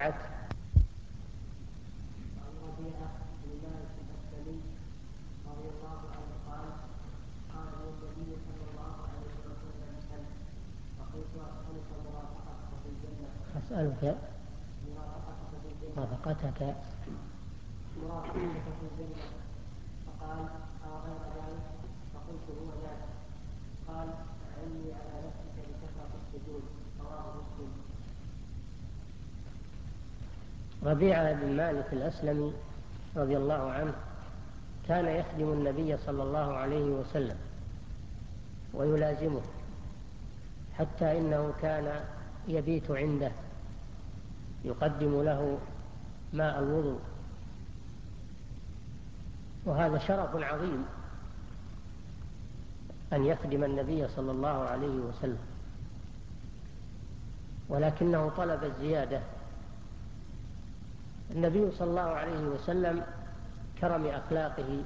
عن ربيعة بن مالك الأسلمي رضي الله عنه قال قال لي النبي صلى الله عليه وسلم سل فقلت أسألك مرافقتك في الجنة. أسألك مرافقتك في الجنة فقال أو غير ذلك فقلت هو ذاك قال أعني على نفسك بكثرة السجود. رواه مسلم. ربيعة بن مالك الأسلمي رضي الله عنه كان يخدم النبي صلى الله عليه وسلم ويلازمه، حتى إنه كان يبيت عنده يقدم له ماء الوضوء، وهذا شرف عظيم أن يخدم النبي صلى الله عليه وسلم، ولكنه طلب الزيادة. النبي صلى الله عليه وسلم كرم أخلاقه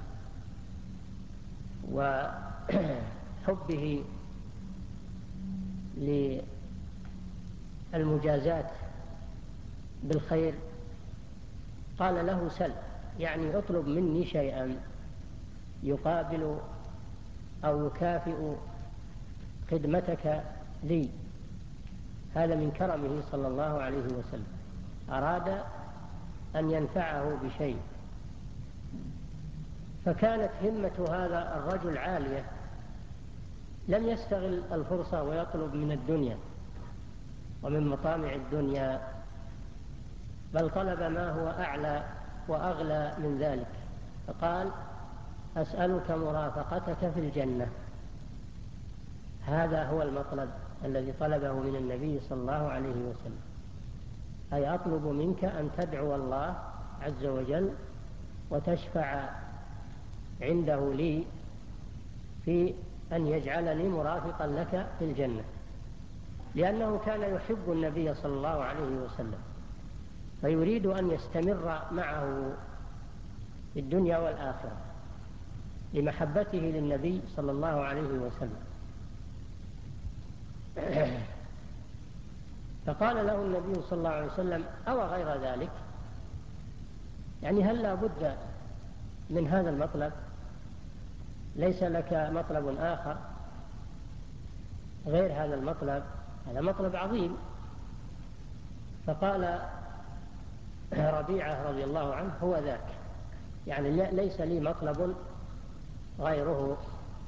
وحبه للمجازات بالخير قال له سل، يعني اطلب مني شيئا يقابل أو يكافئ خدمتك لي. هذا من كرمه صلى الله عليه وسلم، أراد أن ينفعه بشيء، فكانت همة هذا الرجل عالية، لم يستغل الفرصة ويطلب من الدنيا ومن مطامع الدنيا، بل طلب ما هو أعلى وأغلى من ذلك، فقال أسألك مرافقتك في الجنة. هذا هو المطلب الذي طلبه من النبي صلى الله عليه وسلم، أي أطلب منك أن تدعو الله عز وجل وتشفع عنده لي في أن يجعلني مرافقا لك في الجنة، لأنه كان يحب النبي صلى الله عليه وسلم فيريد أن يستمر معه في الدنيا والآخرة لمحبته للنبي صلى الله عليه وسلم. فقال له النبي صلى الله عليه وسلم أو غير ذلك، يعني هل لا بد من هذا المطلب؟ ليس لك مطلب آخر غير هذا المطلب؟ هذا مطلب عظيم. فقال ربيعة رضي الله عنه هو ذاك، يعني ليس لي مطلب غيره.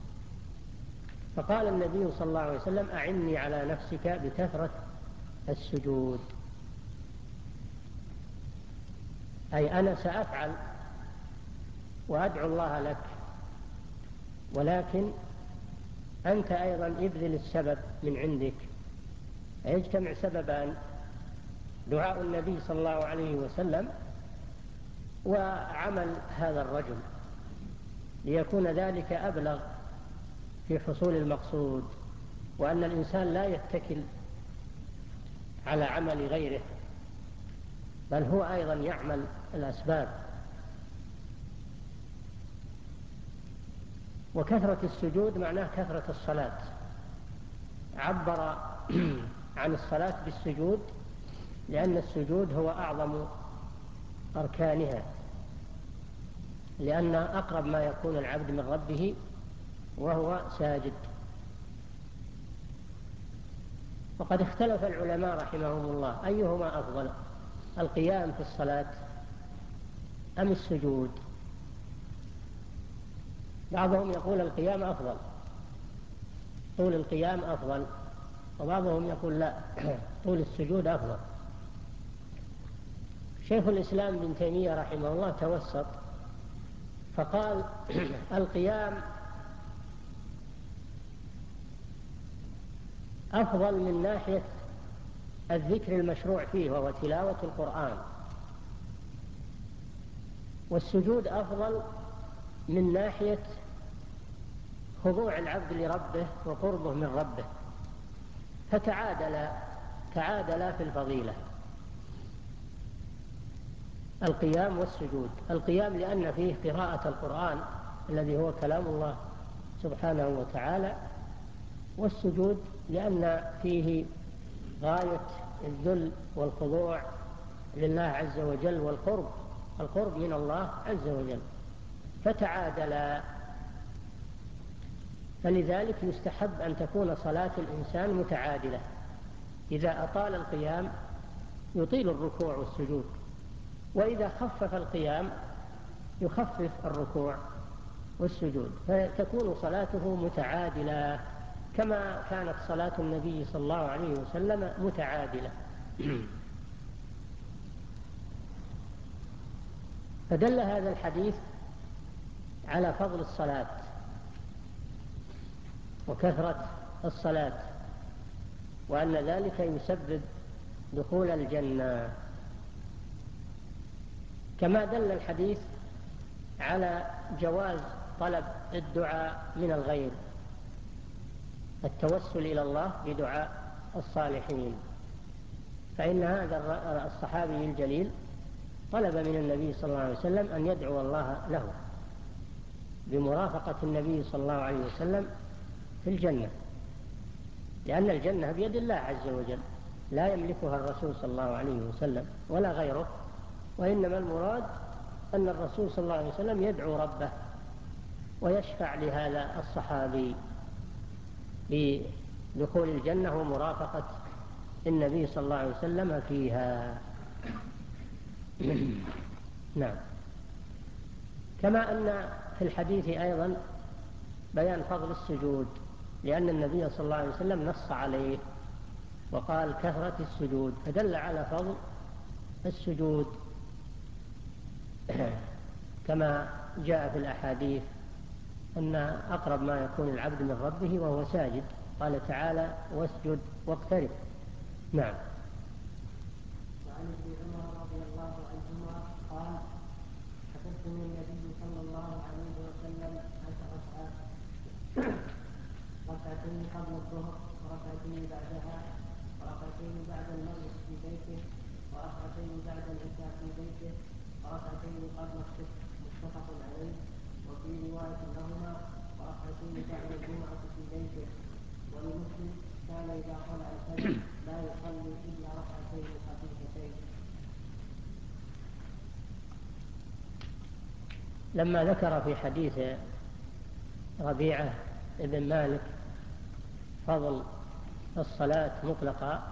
فقال النبي صلى الله عليه وسلم أعني على نفسك بكثرة السجود، أي أنا سأفعل وأدعو الله لك، ولكن أنت أيضا ابذل السبب من عندك. يجتمع سببان: دعاء النبي صلى الله عليه وسلم وعمل هذا الرجل، ليكون ذلك أبلغ في حصول المقصود، وأن الإنسان لا يتكل على عمل غيره، بل هو أيضا يعمل الأسباب. وكثرة السجود معناه كثرة الصلاة. عبر عن الصلاة بالسجود لأن السجود هو أعظم أركانها، لأن أقرب ما يكون العبد من ربه وهو ساجد. وقد اختلف العلماء رحمهم الله أيهما أفضل، القيام في الصلاة أم السجود؟ بعضهم يقول القيام أفضل، طول القيام أفضل، وبعضهم يقول لا، طول السجود أفضل. شيخ الإسلام بن تيمية رحمه الله توسط فقال القيام أفضل من ناحية الذكر المشروع فيه وهو تلاوة القرآن، والسجود أفضل من ناحية خضوع العبد لربه وقربه من ربه، فتعادلا في الفضيلة القيام والسجود. القيام لأن فيه قراءة القرآن الذي هو كلام الله سبحانه وتعالى، والسجود لأن فيه غاية الذل والخضوع لله عز وجل القرب من الله عز وجل، فتعادلا. فلذلك يستحب أن تكون صلاة الإنسان متعادلة. إذا أطال القيام يطيل الركوع والسجود، وإذا خفف القيام يخفف الركوع والسجود، فتكون صلاته متعادلة كما كانت صلاة النبي صلى الله عليه وسلم متعادلة. فدل هذا الحديث على فضل الصلاة وكثرة الصلاة، وأن ذلك يسبب دخول الجنة. كما دل الحديث على جواز طلب الدعاء من الغير، التوسل إلى الله بدعاء الصالحين. فإن هذا الصحابي الجليل طلب من النبي صلى الله عليه وسلم أن يدعو الله له بمرافقة النبي صلى الله عليه وسلم في الجنة، لأن الجنة بيد الله عز وجل، لا يملكها الرسول صلى الله عليه وسلم ولا غيره، وإنما المراد أن الرسول صلى الله عليه وسلم يدعو ربه ويشفع لهذا الصحابي بدخول الجنة ومرافقة النبي صلى الله عليه وسلم فيها. نعم. كما أن في الحديث أيضا بيان فضل السجود، لأن النبي صلى الله عليه وسلم نص عليه وقال كثرة السجود، فدل على فضل السجود كما جاء في الأحاديث أن أقرب ما يكون العبد من ربه وهو ساجد، قال تعالى واسجد واقترب. نعم. وعن ابن عمر رضي الله عنهما قال حفظت من النبي صلى الله عليه وسلم 10 ركعات، ركعتين قبل الظهر وركعتين بعدها، وركعتين بعد المغرب في بيته، وركعتين بعد العشاء في بيته، وركعتين قبل الصبح، متفق عليه. وفي رواية لهما وركعتين بعد الجمعة في بيته. ولمسلم كان إذا طلع الفجر لا يصلي إلا ركعتين خفيفتين. لما ذكر في حديث ربيعة ابن مالك فضل الصلاة مطلقا،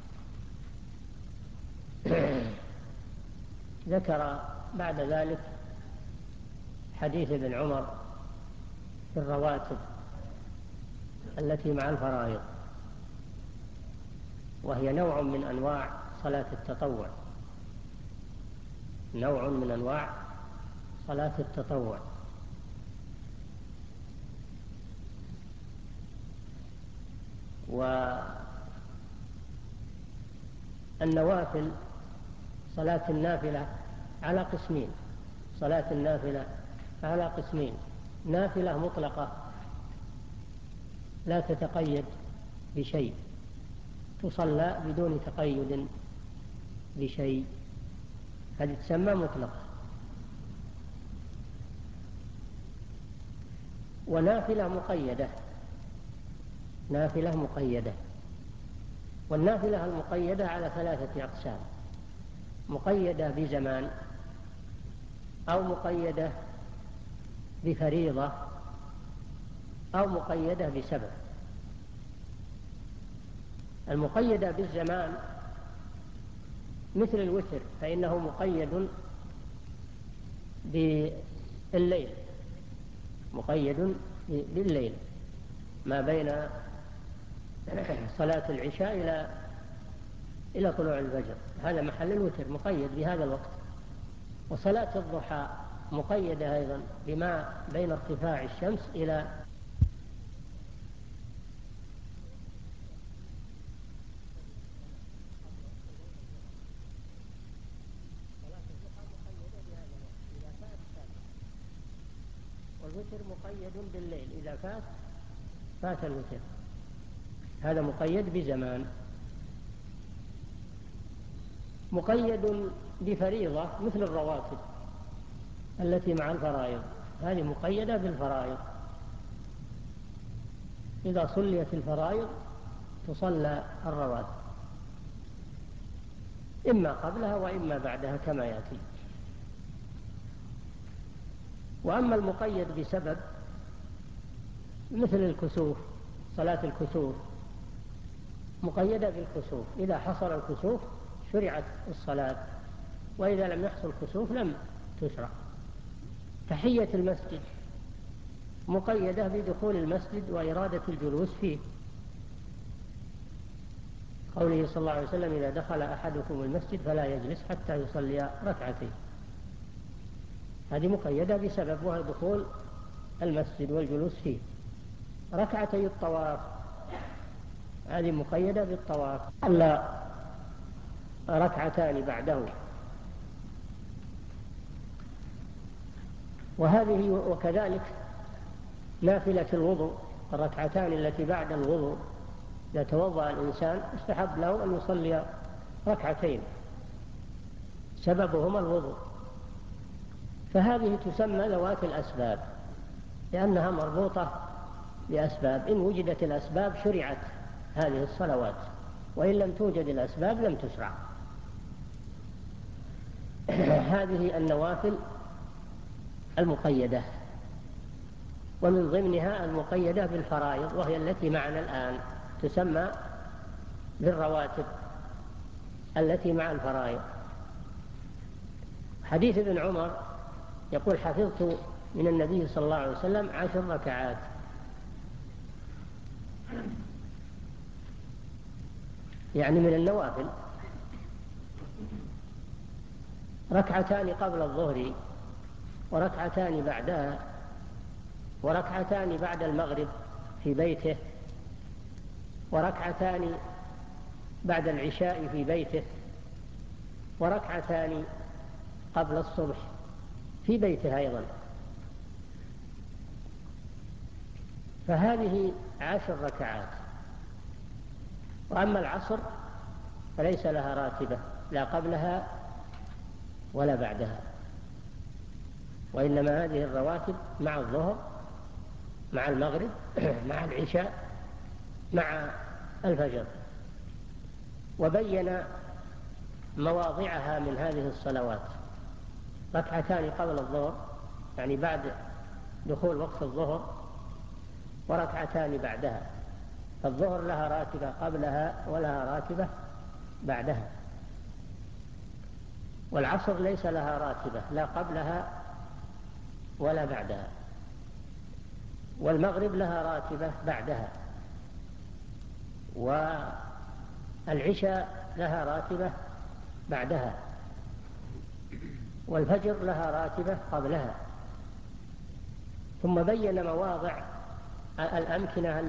ذكر بعد ذلك حديث ابن عمر في الرواتب التي مع الفرائض، وهي نوع من أنواع صلاة التطوع، نوع من أنواع صلاة التطوع. والنوافل صلاة النافلة على قسمين، صلاة النافلة على قسمين: نافلة مطلقة لا تتقيد بشيء، تصلى بدون تقيد بشيء، هذه تسمى مطلقة. ونافلة مقيدة، نافلة مقيدة. والنافلة المقيدة على 3 أقسام: مقيدة بزمان، أو مقيدة بفريضة، أو مقيدة بسبب. المقيدة بالزمان مثل الوتر، فإنه مقيد بالليل، مقيد بالليل ما بين صلاة العشاء إلى طلوع الفجر، هذا محل الوتر، مقيد بهذا الوقت. وصلاة الضحى مقيدة أيضا بما بين ارتفاع الشمس إلى والوتر مقيد بالليل، إذا فات الوتر، هذا مقيد بزمان. مقيد بفريضة مثل الرواتب التي مع الفرائض، هذه مقيدة بالفرائض، إذا صليت الفرائض تصلى الرواتب. إما قبلها وإما بعدها كما يأتي. وأما المقيد بسبب مثل الكسوف، صلاة الكسوف مقيدة بالكسوف، إذا حصل الكسوف شرعت الصلاة، وإذا لم يحصل كسوف لم تشرع. تحية المسجد مقيدة بدخول المسجد وإرادة الجلوس فيه، قوله صلى الله عليه وسلم: إذا دخل أحدكم المسجد فلا يجلس حتى يصلي ركعتين. هذه مقيدة بسبب، وهي دخول المسجد والجلوس فيه. ركعتي الطواف هذه مقيدة بالطواف، ألا ركعتان بعده. وهذه وكذلك نافلة الوضوء، الركعتان التي بعد الوضوء، إذا توضأ الإنسان استحب له أن يصلي ركعتين سببهما الوضوء، فهذه تسمى ذوات الأسباب لأنها مربوطة بأسباب. إن وجدت الأسباب شرعت هذه الصلوات، وإن لم توجد الأسباب لم تشرع. هذه النوافل المقيدة، ومن ضمنها المقيدة بالفرائض، وهي التي معنا الآن، تسمى بالرواتب التي مع الفرائض. حديث ابن عمر يقول: حفظت من النبي صلى الله عليه وسلم 10 ركعات، يعني من النوافل، ركعتان قبل الظهر، وركعتان بعدها، وركعتان بعد المغرب في بيته، وركعتان بعد العشاء في بيته، وركعتان قبل الصبح في بيته أيضا. فهذه 10 ركعات. وأما العصر فليس لها راتبة، لا قبلها ولا بعدها، وإنما هذه الرواتب مع الظهر، مع المغرب، مع العشاء، مع الفجر. وبين مواضعها من هذه الصلوات: ركعتان قبل الظهر، يعني بعد دخول وقت الظهر، وركعتان بعدها. فالظهر لها راتبة قبلها ولها راتبة بعدها، والعصر ليس لها راتبة لا قبلها ولا بعدها، والمغرب لها راتبة بعدها، والعشاء لها راتبة بعدها، والفجر لها راتبة قبلها. ثم بين مواضع الأمكنة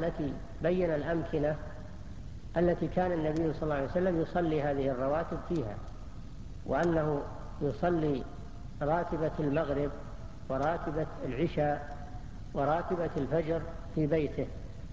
التي كان النبي صلى الله عليه وسلم يصلي هذه الرواتب فيها، وأنه يصلي راتبة المغرب وراتبة العشاء وراتبة الفجر في بيته،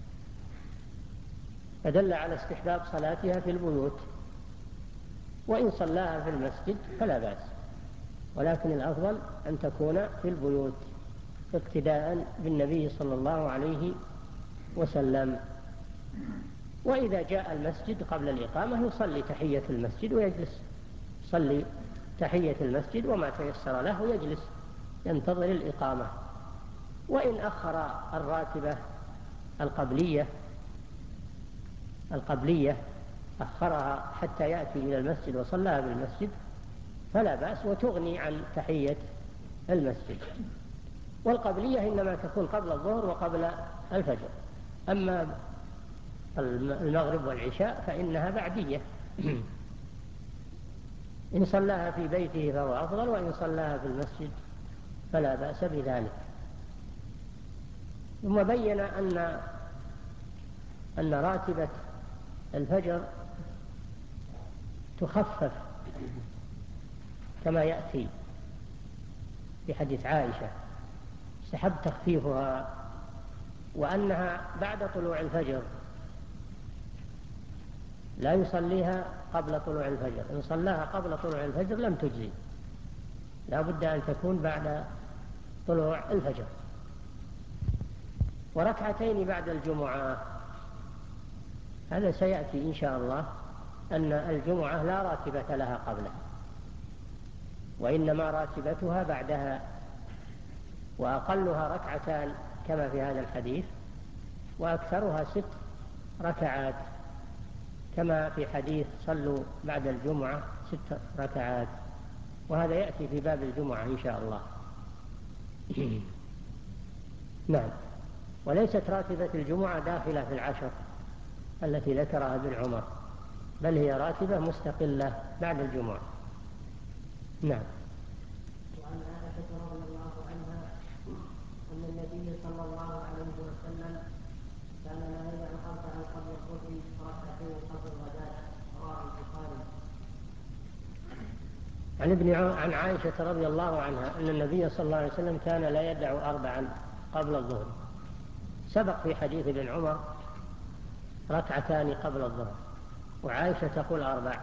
فدل على استحباب صلاتها في البيوت. وإن صلاها في المسجد فلا بأس، ولكن الأفضل أن تكون في البيوت اقتداء بالنبي صلى الله عليه وسلم. وإذا جاء المسجد قبل الإقامة يصلي تحية المسجد ويجلس، يصلي تحية المسجد وما تيسر له يجلس ينتظر الإقامة. وإن أخر الراتبة القبلية أخرها حتى يأتي إلى المسجد وصلىها بالمسجد فلا بأس، وتغني عن تحية المسجد. والقبلية إنما تكون قبل الظهر وقبل الفجر، أما المغرب والعشاء فإنها بعدية. إن صلاها في بيته فهو أفضل، وإن صلاها في المسجد فلا بأس بذلك. ثم بين أن راتبة الفجر تخفف كما يأتي في حديث عائشة، استحب تخفيفها، وأنها بعد طلوع الفجر، لا يصليها قبل طلوع الفجر. إن صلاها قبل طلوع الفجر لم تجزي، لا بد أن تكون بعد طلوع الفجر. وركعتين بعد الجمعة، هذا سيأتي إن شاء الله أن الجمعة لا راتبة لها قبلها، وإنما راتبتها بعدها، وأقلها ركعتان كما في هذا الحديث، وأكثرها 6 ركعات كما في حديث صلوا بعد الجمعة 6 ركعات، وهذا يأتي في باب الجمعة إن شاء الله. نعم. وليست راتبة الجمعة داخلة في 10 التي ذكرها ابن عمر، بل هي راتبة مستقلة بعد الجمعة. نعم. وعن عائشة رضي الله عنها أن النبي صلى الله عليه وسلم كان لا يدع 4 قبل الظهر وركعتين قبل الغداة، رواه البخاري. عن عائشة رضي الله عنها أن النبي صلى الله عليه وسلم كان لا يدع 4 قبل الظهر. سبق في حديث ابن عمر 2 قبل الظهر، وعائشة تقول 4.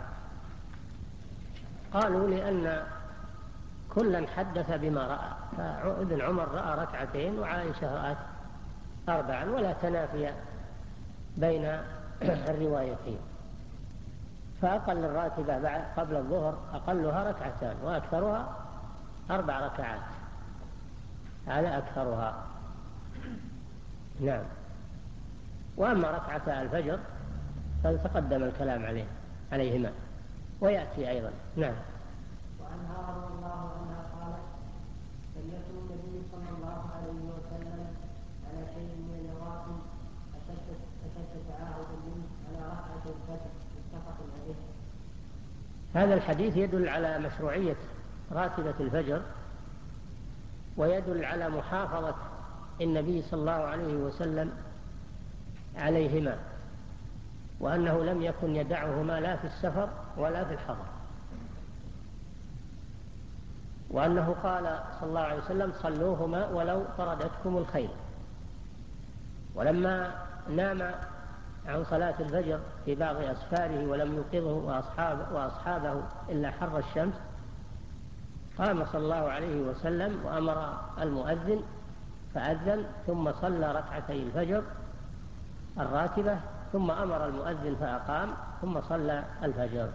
قالوا لأن كلا حدث بما رأى، فابن عمر رأى 2 وعائشة رأت 4، ولا تنافي بين الروايتين. فأقل الراتبة قبل الظهر أقلها 2 وأكثرها 4 ركعات، هذا أكثرها. نعم. وأما 2 الفجر فتقدم الكلام عليهما ويأتي أيضا. نعم. وعنها رضي الله عنها قالت: لم يكن النبي صلى الله عليه وسلم على شيء من النوافل أشد تعاهدا منه على ركعة الفجر، متفق عليه. هذا الحديث يدل على مشروعية راتبة الفجر، ويدل على محافظة النبي صلى الله عليه وسلم عليهما، وأنه لم يكن يدعهما لا في السفر ولا في الحضر، وأنه قال صلى الله عليه وسلم: صلوهما ولو طردتكم الخيل. ولما نام عن صلاة الفجر في بعض أسفاره ولم يوقظه وأصحابه إلا حر الشمس، قام صلى الله عليه وسلم وأمر المؤذن فأذن، ثم صلى 2 الفجر الراتبة، ثم أمر المؤذن فأقام، ثم صلى الفجر،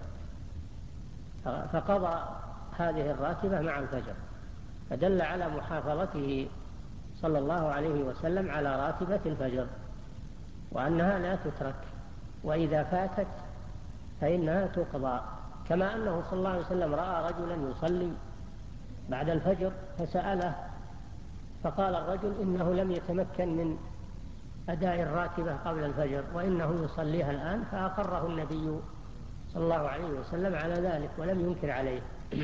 فقضى هذه الراتبة مع الفجر، فدل على محافظته صلى الله عليه وسلم على راتبة الفجر، وأنها لا تترك، وإذا فاتت فإنها تقضى. كما أنه صلى الله عليه وسلم رأى رجلا يصلي بعد الفجر فسأله، فقال الرجل: إنه لم يتمكن من أداء الراتبة قبل الفجر وإنه يصليها الآن، فأقره النبي صلى الله عليه وسلم على ذلك ولم ينكر عليه.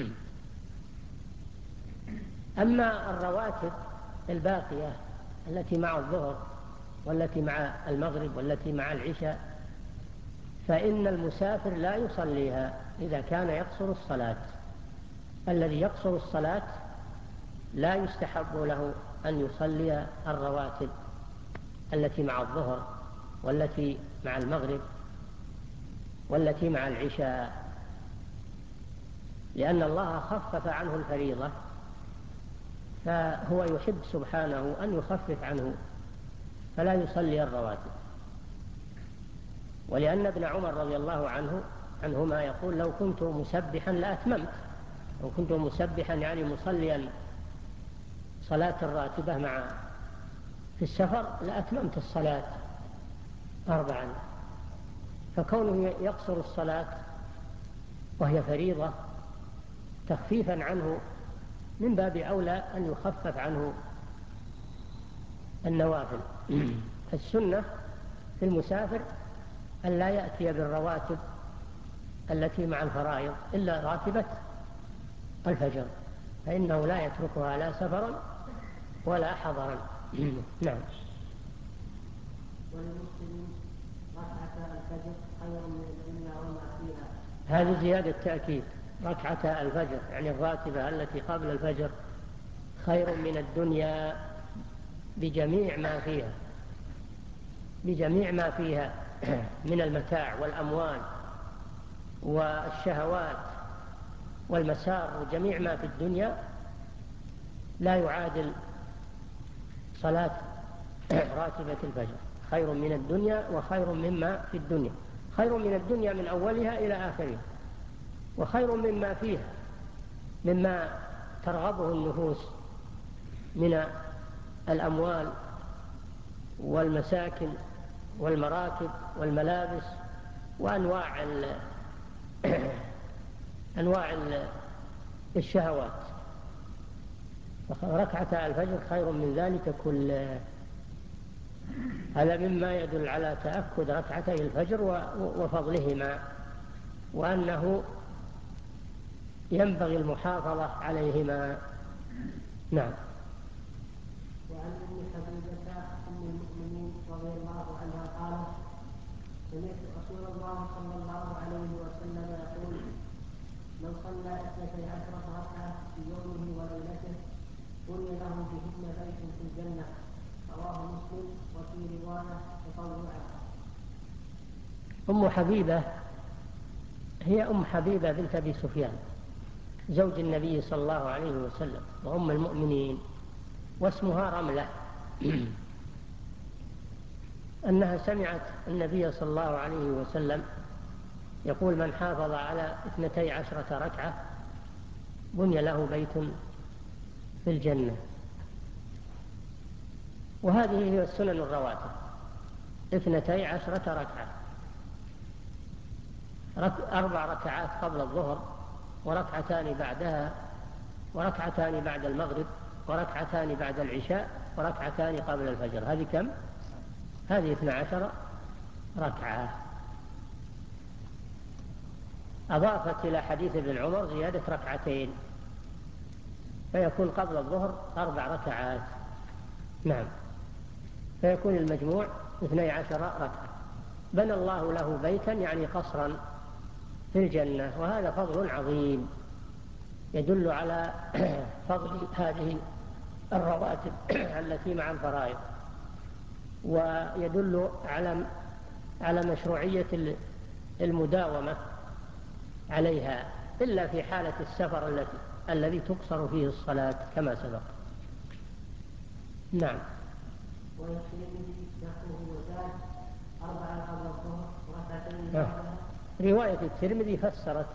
أما الرواتب الباقية التي مع الظهر والتي مع المغرب والتي مع العشاء، فإن المسافر لا يصليها إذا كان يقصر الصلاة. الذي يقصر الصلاة لا يستحب له أن يصلي الرواتب التي مع الظهر والتي مع المغرب والتي مع العشاء، لأن الله خفف عنه الفريضة، فهو يحب سبحانه أن يخفف عنه فلا يصلي الرواتب. ولأن ابن عمر رضي الله عنهما يقول: لو كنت مسبحا لأتممت، لو كنت مسبحا يعني مصليا صلاة الراتبة في السفر لأتممت الصلاة 4. فكونه يقصر الصلاة وهي فريضة تخفيفا عنه من باب أولى أن يخفف عنه النوافل. فالسنة في المسافر أن لا يأتي بالرواتب التي مع الفرائض إلا راتبة الفجر، فإنه لا يتركها لا سفرا ولا حضرا. نعم. وللمسلم 2 الفجر خير من الدنيا وما فيها. هذه زيادة تأكيد، 2 الفجر يعني الراتبة التي قبل الفجر خير من الدنيا بجميع ما فيها من المتاع والأموال والشهوات والمسار وجميع ما في الدنيا، لا يعادل صلاة راتبة الفجر. خير من الدنيا وخير مما في الدنيا، خير من الدنيا من أولها إلى آخرها، وخير مما فيها، مما ترغبه النفوس من الأموال والمساكن والمراكب والملابس وأنواع أنواع الشهوات. ركعتا الفجر خير من ذلك كله. هذا مما يدل على تأكد ركعتي الفجر وفضلهما، وأنه ينبغي المحافظة عليهما. نعم. وعن ام حبيبه ام المؤمنين رضي الله عنها قالت: سمعت رسول الله صلى الله عليه وسلم يقول: من صلى 12 ركعه في يومه وليلته بني له بهن بيت في الجنه. رواه مسلم، وفي روايه تطوعا. أم حبيبة هي أم حبيبة بنت أبي سفيان زوج النبي صلى الله عليه وسلم وأم المؤمنين، واسمها رملة. أنها سمعت النبي صلى الله عليه وسلم يقول: من حافظ على 12 ركعة بني له بيت في الجنة. وهذه هي السنن الرواتب: 12 ركعة، 4 ركعات قبل الظهر، وركعتان بعدها، وركعتان بعد المغرب، وركعتان بعد العشاء، وركعتان قبل الفجر. هذه كم؟ هذه 12 ركعة. أضافت إلى حديث ابن عمر زيادة ركعتين، فيكون قبل الظهر 4 ركعات. نعم، فيكون المجموع 12 ركعة. بنى الله له بيتا، يعني قصرا في الجنة. وهذا فضل عظيم يدل على فضل هذه الرواتب التي مع الفرائض، ويدل على مشروعية المداومة عليها، إلا في حالة السفر الذي تقصر فيه الصلاة كما سبق. نعم. والترمذي نحوه وزاد 4 قبل الظهر وركعتين بعدها. رواية الترمذي فسرت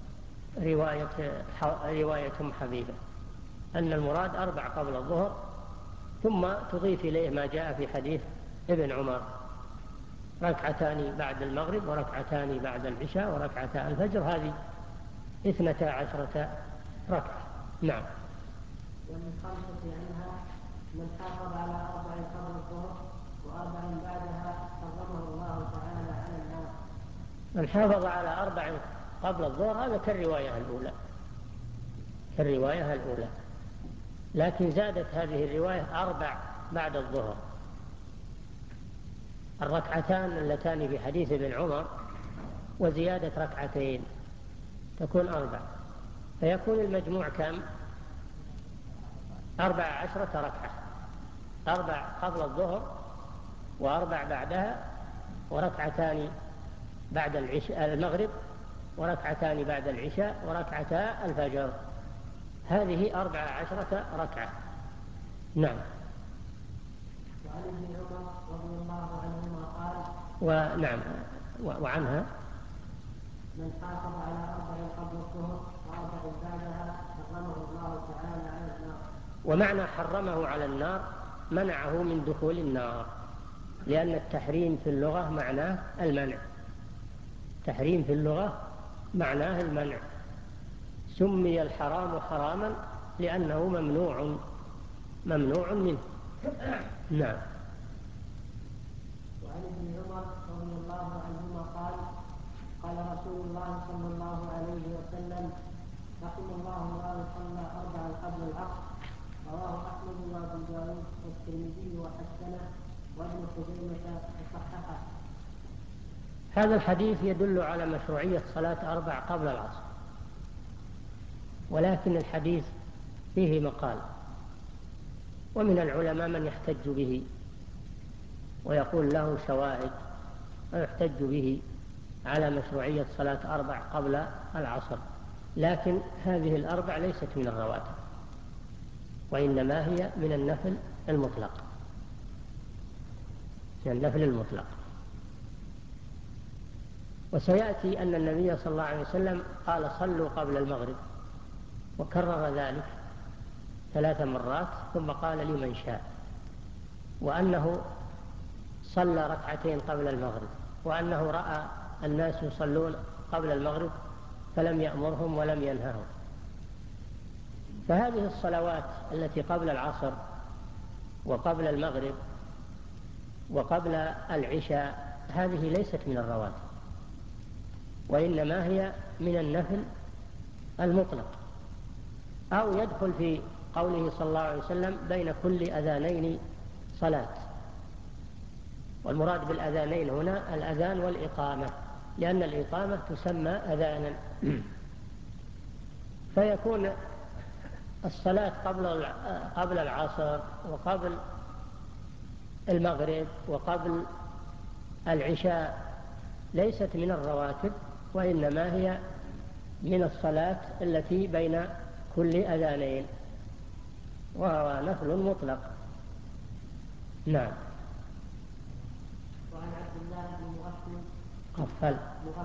رواية أم حبيبة، أن المراد 4 قبل الظهر، ثم تضيف إليه ما جاء في حديث ابن عمر: ركعتان بعد المغرب، وركعتان بعد العشاء، وركعتا الفجر. هذه 12 ركعة. نعم. وللخمسة عنها: من حافظ على 4 قبل الظهر و4 بعدها حرمه الله تعالى على النار. من حافظ على 4 قبل الظهر هذا كالرواية الأولى، لكن زادت هذه الرواية 4 بعد الظهر. الركعتان اللتان في حديث ابن عمر وزيادة ركعتين تكون 4، فيكون المجموع كم؟ 14 ركعة: 4 قبل الظهر، و4 بعدها، وركعتان بعد المغرب، وركعتان بعد العشاء، وركعتا الفجر. هذه 14 ركعة. نعم. وعن ابن عمر رضي الله عنهما قال: ونعم، وعنها: من حافظ على 4 قبل الظهر و4 بعدها حرمه الله تعالى على النار. ومعنى حرمه على النار منعه من دخول النار، لأن التحريم في اللغة معناه المنع. تحريم في اللغة معناه المنع. سمي الحرام حراما لأنه ممنوع منه. نعم. وعن ابن عمر رضي الله عنهما قال: قال رسول الله صلى الله عليه وسلم: رحم الله من صلى 4 قبل العصر. رواه أحمد وأبو داود والترمذي وحسنه، وابن خزيمة وصححه. هذا الحديث يدل على مشروعية صلاة 4 قبل العصر، ولكن الحديث فيه مقال، ومن العلماء من يحتج به ويقول له شواهد ويحتج به على مشروعية صلاة 4 قبل العصر. لكن هذه 4 ليست من الرواتب، وإنما هي من النفل المطلق. وسيأتي أن النبي صلى الله عليه وسلم قال صلوا قبل المغرب، وكرر ذلك 3 مرات ثم قال لمن شاء، وأنه صلى 2 قبل المغرب، وأنه رأى الناس يصلون قبل المغرب فلم يأمرهم ولم ينههم. فهذه الصلوات التي قبل العصر وقبل المغرب وقبل العشاء هذه ليست من الرواتب، وإنما هي من النفل المطلق، أو يدخل في قوله صلى الله عليه وسلم بين كل أذانين صلاة. والمراد بالأذانين هنا الأذان والإقامة، لأن الإقامة تسمى أذانا. فيكون الصلاة قبل العصر وقبل المغرب وقبل العشاء ليست من الرواتب، وإنما هي من الصلاة التي بين كل أذانين، وهو نفل مطلق. نعم. وعن عبد الله بن مغفل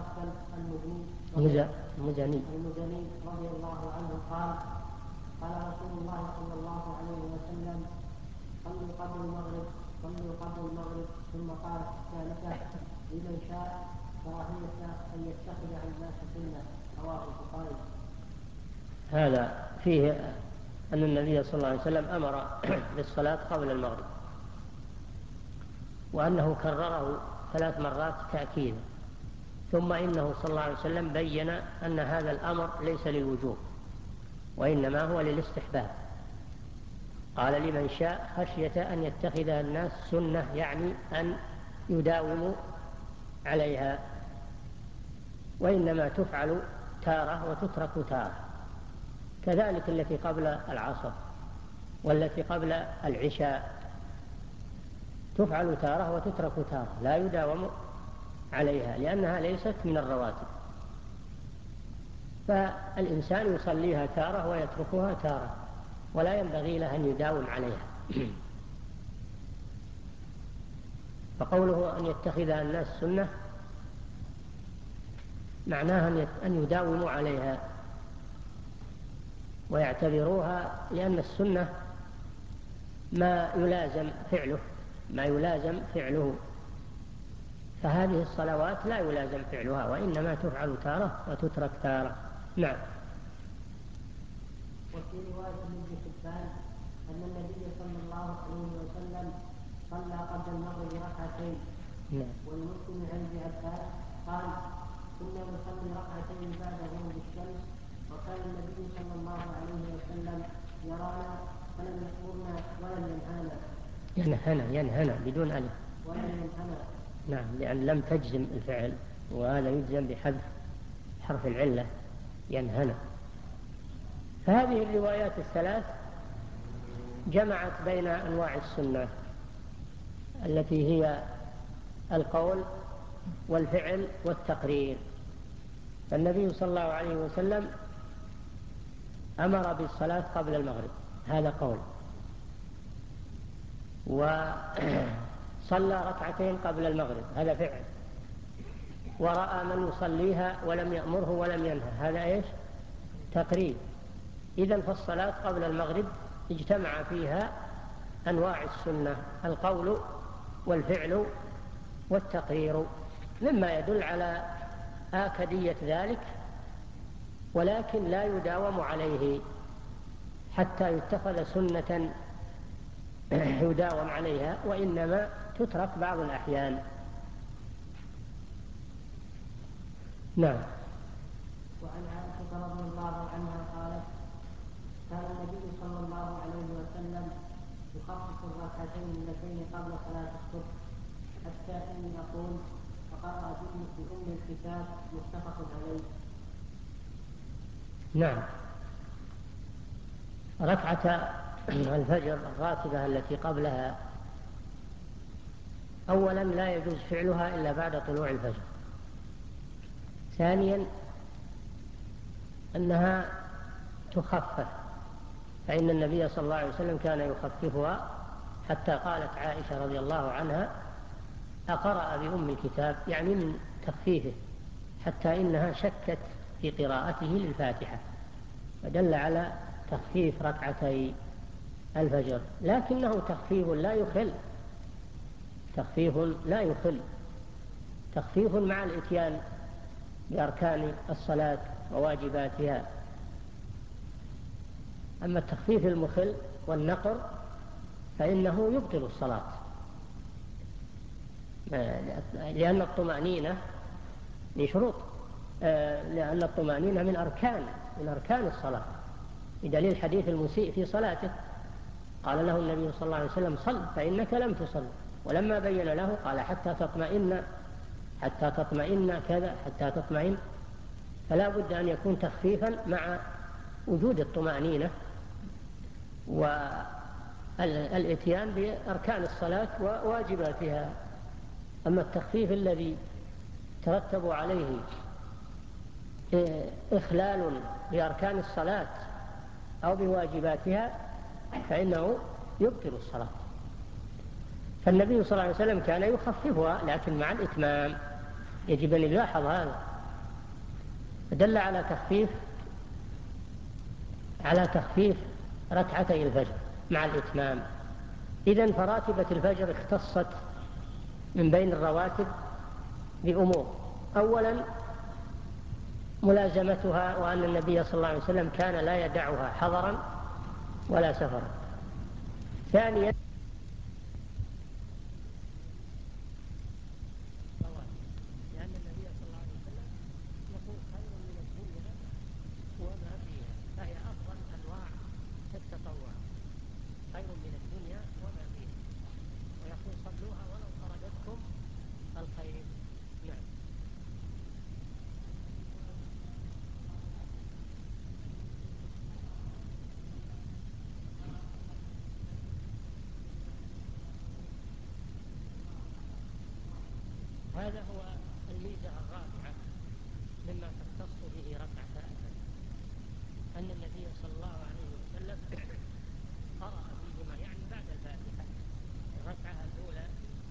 المزني رضي الله عنه قال قال رسول الله صلى الله عليه وسلم صلوا قبل المغرب ثم قال الثالثة لمن شاء كراهية أن يتخذ عن الناس سنة. رواه البخاري. هذا فيه أن النبي صلى الله عليه وسلم أمر بالصلاة قبل المغرب، وأنه كرره 3 مرات تأكيدا، ثم إنه صلى الله عليه وسلم بين أن هذا الأمر ليس للوجوب وإنما هو للاستحباب. قال لمن شاء خشية أن يتخذها الناس سنة، يعني أن يداوموا عليها، وإنما تفعل تارة وتترك تارة، كذلك التي قبل العصر والتي قبل العشاء تفعل تارة وتترك تارة، لا يداوم عليها لأنها ليست من الرواتب. فالإنسان يصليها تارة ويتركها تارة، ولا ينبغي له أن يداوم عليها. فقوله أن يتخذها الناس سنة معناها أن يداوموا عليها ويعتبروها، لأن السنة ما يلازم فعله، فهذه الصلوات لا يلازم فعلها وإنما تفعل تارة وتترك تارة. نعم. وفي رواية ابن حبان أن النبي صلى الله عليه وسلم صلى قبل المغرب 2. والمسلم عن ابن عباس قال كنا نصلي 2 بعد غروب الشمس، وكان النبي صلى الله عليه وسلم يرانا فلم يأمرنا ولم ينهنا بدون ألف. ولم ينهنا. نعم، لأن لم تجزم الفعل، وهذا يجزم بحذف حرف العلة ينهنا. فهذه الروايات ال3 جمعت بين أنواع السنة التي هي القول والفعل والتقرير. فالنبي صلى الله عليه وسلم أمر بالصلاة قبل المغرب، هذا قول، وصلى 2 قبل المغرب، هذا فعل، ورأى من يصليها ولم يأمره ولم ينهى، هذا إيش؟ تقرير. إذن فالصلاة قبل المغرب اجتمع فيها أنواع السنة، القول والفعل والتقرير، مما يدل على آكدية ذلك، ولكن لا يداوم عليه حتى يتخذ سنة يداوم عليها، وإنما تترك بعض الأحيان. نعم. وعن عائشة رضي الله عنها قالت كان النبي صلى الله عليه وسلم يخفف 2 اللتين قبل صلاة الصبح، حتى إني أقول فقرأ بأم الكتاب، متفق عليه. نعم. ركعة الفجر الراتبة التي قبلها أولا لا يجوز فعلها إلا بعد طلوع الفجر. ثانيا أنها تخفف، فإن النبي صلى الله عليه وسلم كان يخففها، حتى قالت عائشة رضي الله عنها أقرأ بأم الكتاب، يعني من تخفيفه حتى إنها شكت في قراءته للفاتحة، فدل على تخفيف ركعتي الفجر، لكنه تخفيف لا يخل، تخفيف لا يخل، تخفيف مع الإتيان بأركان الصلاة وواجباتها. أما التخفيف المخل والنقر فإنه يبطل الصلاة، لأن الطمأنينة من شروط، لأن الطمأنينة من أركان الصلاة، بدليل حديث المسيء في صلاته قال له النبي صلى الله عليه وسلم صل فإنك لم تصل، ولما بين له قال حتى تطمئن كذا، حتى تطمئن. فلا بد أن يكون تخفيفا مع وجود الطمأنينة والإتيان بأركان الصلاة وواجباتها. أما التخفيف الذي ترتب عليه إخلال بأركان الصلاة أو بواجباتها فإنه يبطل الصلاة. فالنبي صلى الله عليه وسلم كان يخففها لكن مع الإتمام، يجب أن يلاحظ هذا، فدل على تخفيف ركعتي الفجر مع الإتمام. إذن فراتبة الفجر اختصت من بين الرواتب بأمور: أولا ملازمتها، وأن النبي صلى الله عليه وسلم كان لا يدعها حضرا ولا سفرا. ثانيا لأن النبي صلى الله عليه وسلم يقول خير من الدنيا وما فيها، فهي أفضل أنواع التطوع، خير من الدنيا وما فيها، ويقول صلوها ولو طردتكم الخير. نعم. هذا هو الميزة الرابعة مما تختص به ركعة الفجر، أن النبي صلى الله عليه وسلم قرأ فيهما، يعني بعد الفاتحة الركعة الأولى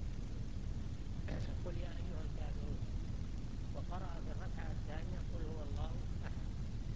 قل يا أيها الكافرون، وقرأ في الركعة الثانية قل هو الله أحد.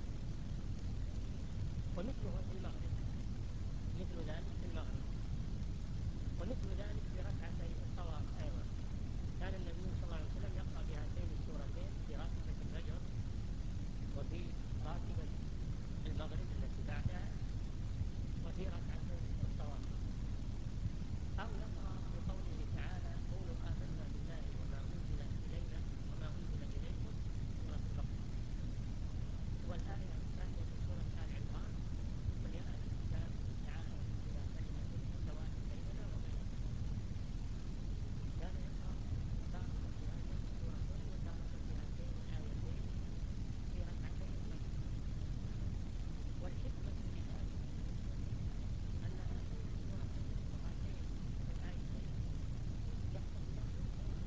ومثله في المغرب، مثل ذلك في المغرب، ومثل ذلك في ركعتي الطواف أيضا. كان النبي صلى الله عليه وسلم يقرأ بهاتين السورتين في راتبة الفجر وفي راتبة المغرب التي بعدها وفي ركعتي الطواف، أو يقرأ بقوله تعالى قولوا آمنا بالله وما أنزل إلينا وما أنزل إليكم، سورة البقرة. والآية الثانية في سورة آل عمران قل يا أهل الكتاب تعالوا إلى كلمة سواء بيننا وبينكم. كان يقرأ تارة بهاتين السورتين وتارة بهاتين الآيتين في ركعتي الفجر. والحكمة في ذلك أن هاتين السورتين وهاتين الآيتين يختصان بالقرآن،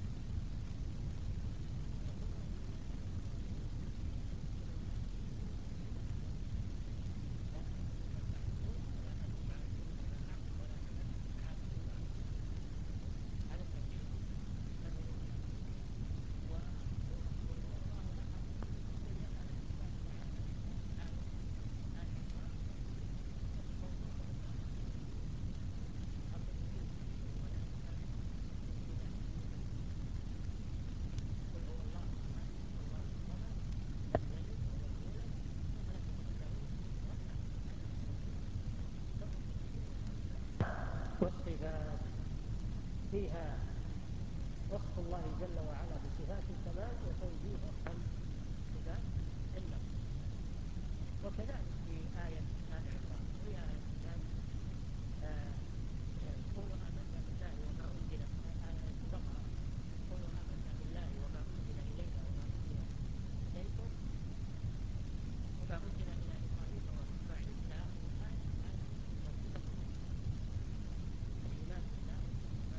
وكلهم من لا تعبدون ولا أنتم عابدون ما أعبد ولا أنا عابد ما عبدتم. هذا التوحيد الربوبية. وقل هو الله أحد، قل يا أهل الكتاب تعالوا آل عمران موضوعه التوحيد، الربوبية والأسماء والصفات. قل هو الله أحد الله الصمد لم يلد ولم يولد ولم يكن له كفوا أحد. هذا هو التوحيد. الربوبية والأسماء والصفات فيها وصف الله جل وعلا بصفات الكمال وتنزيهه عن صفات النقص. وكذلك في آية آل عمران قل يا أهل الكتاب قولوا آمنا بالله وما أنزل، آية البقرة قولوا آمنا بالله وما أنزل إلينا وما أنزل إليكم وما أنزل إلى إبراهيم وإسماعيل إلى آخر الآية. هذه توحيد الربوبية، الإيمان بالله والإيمان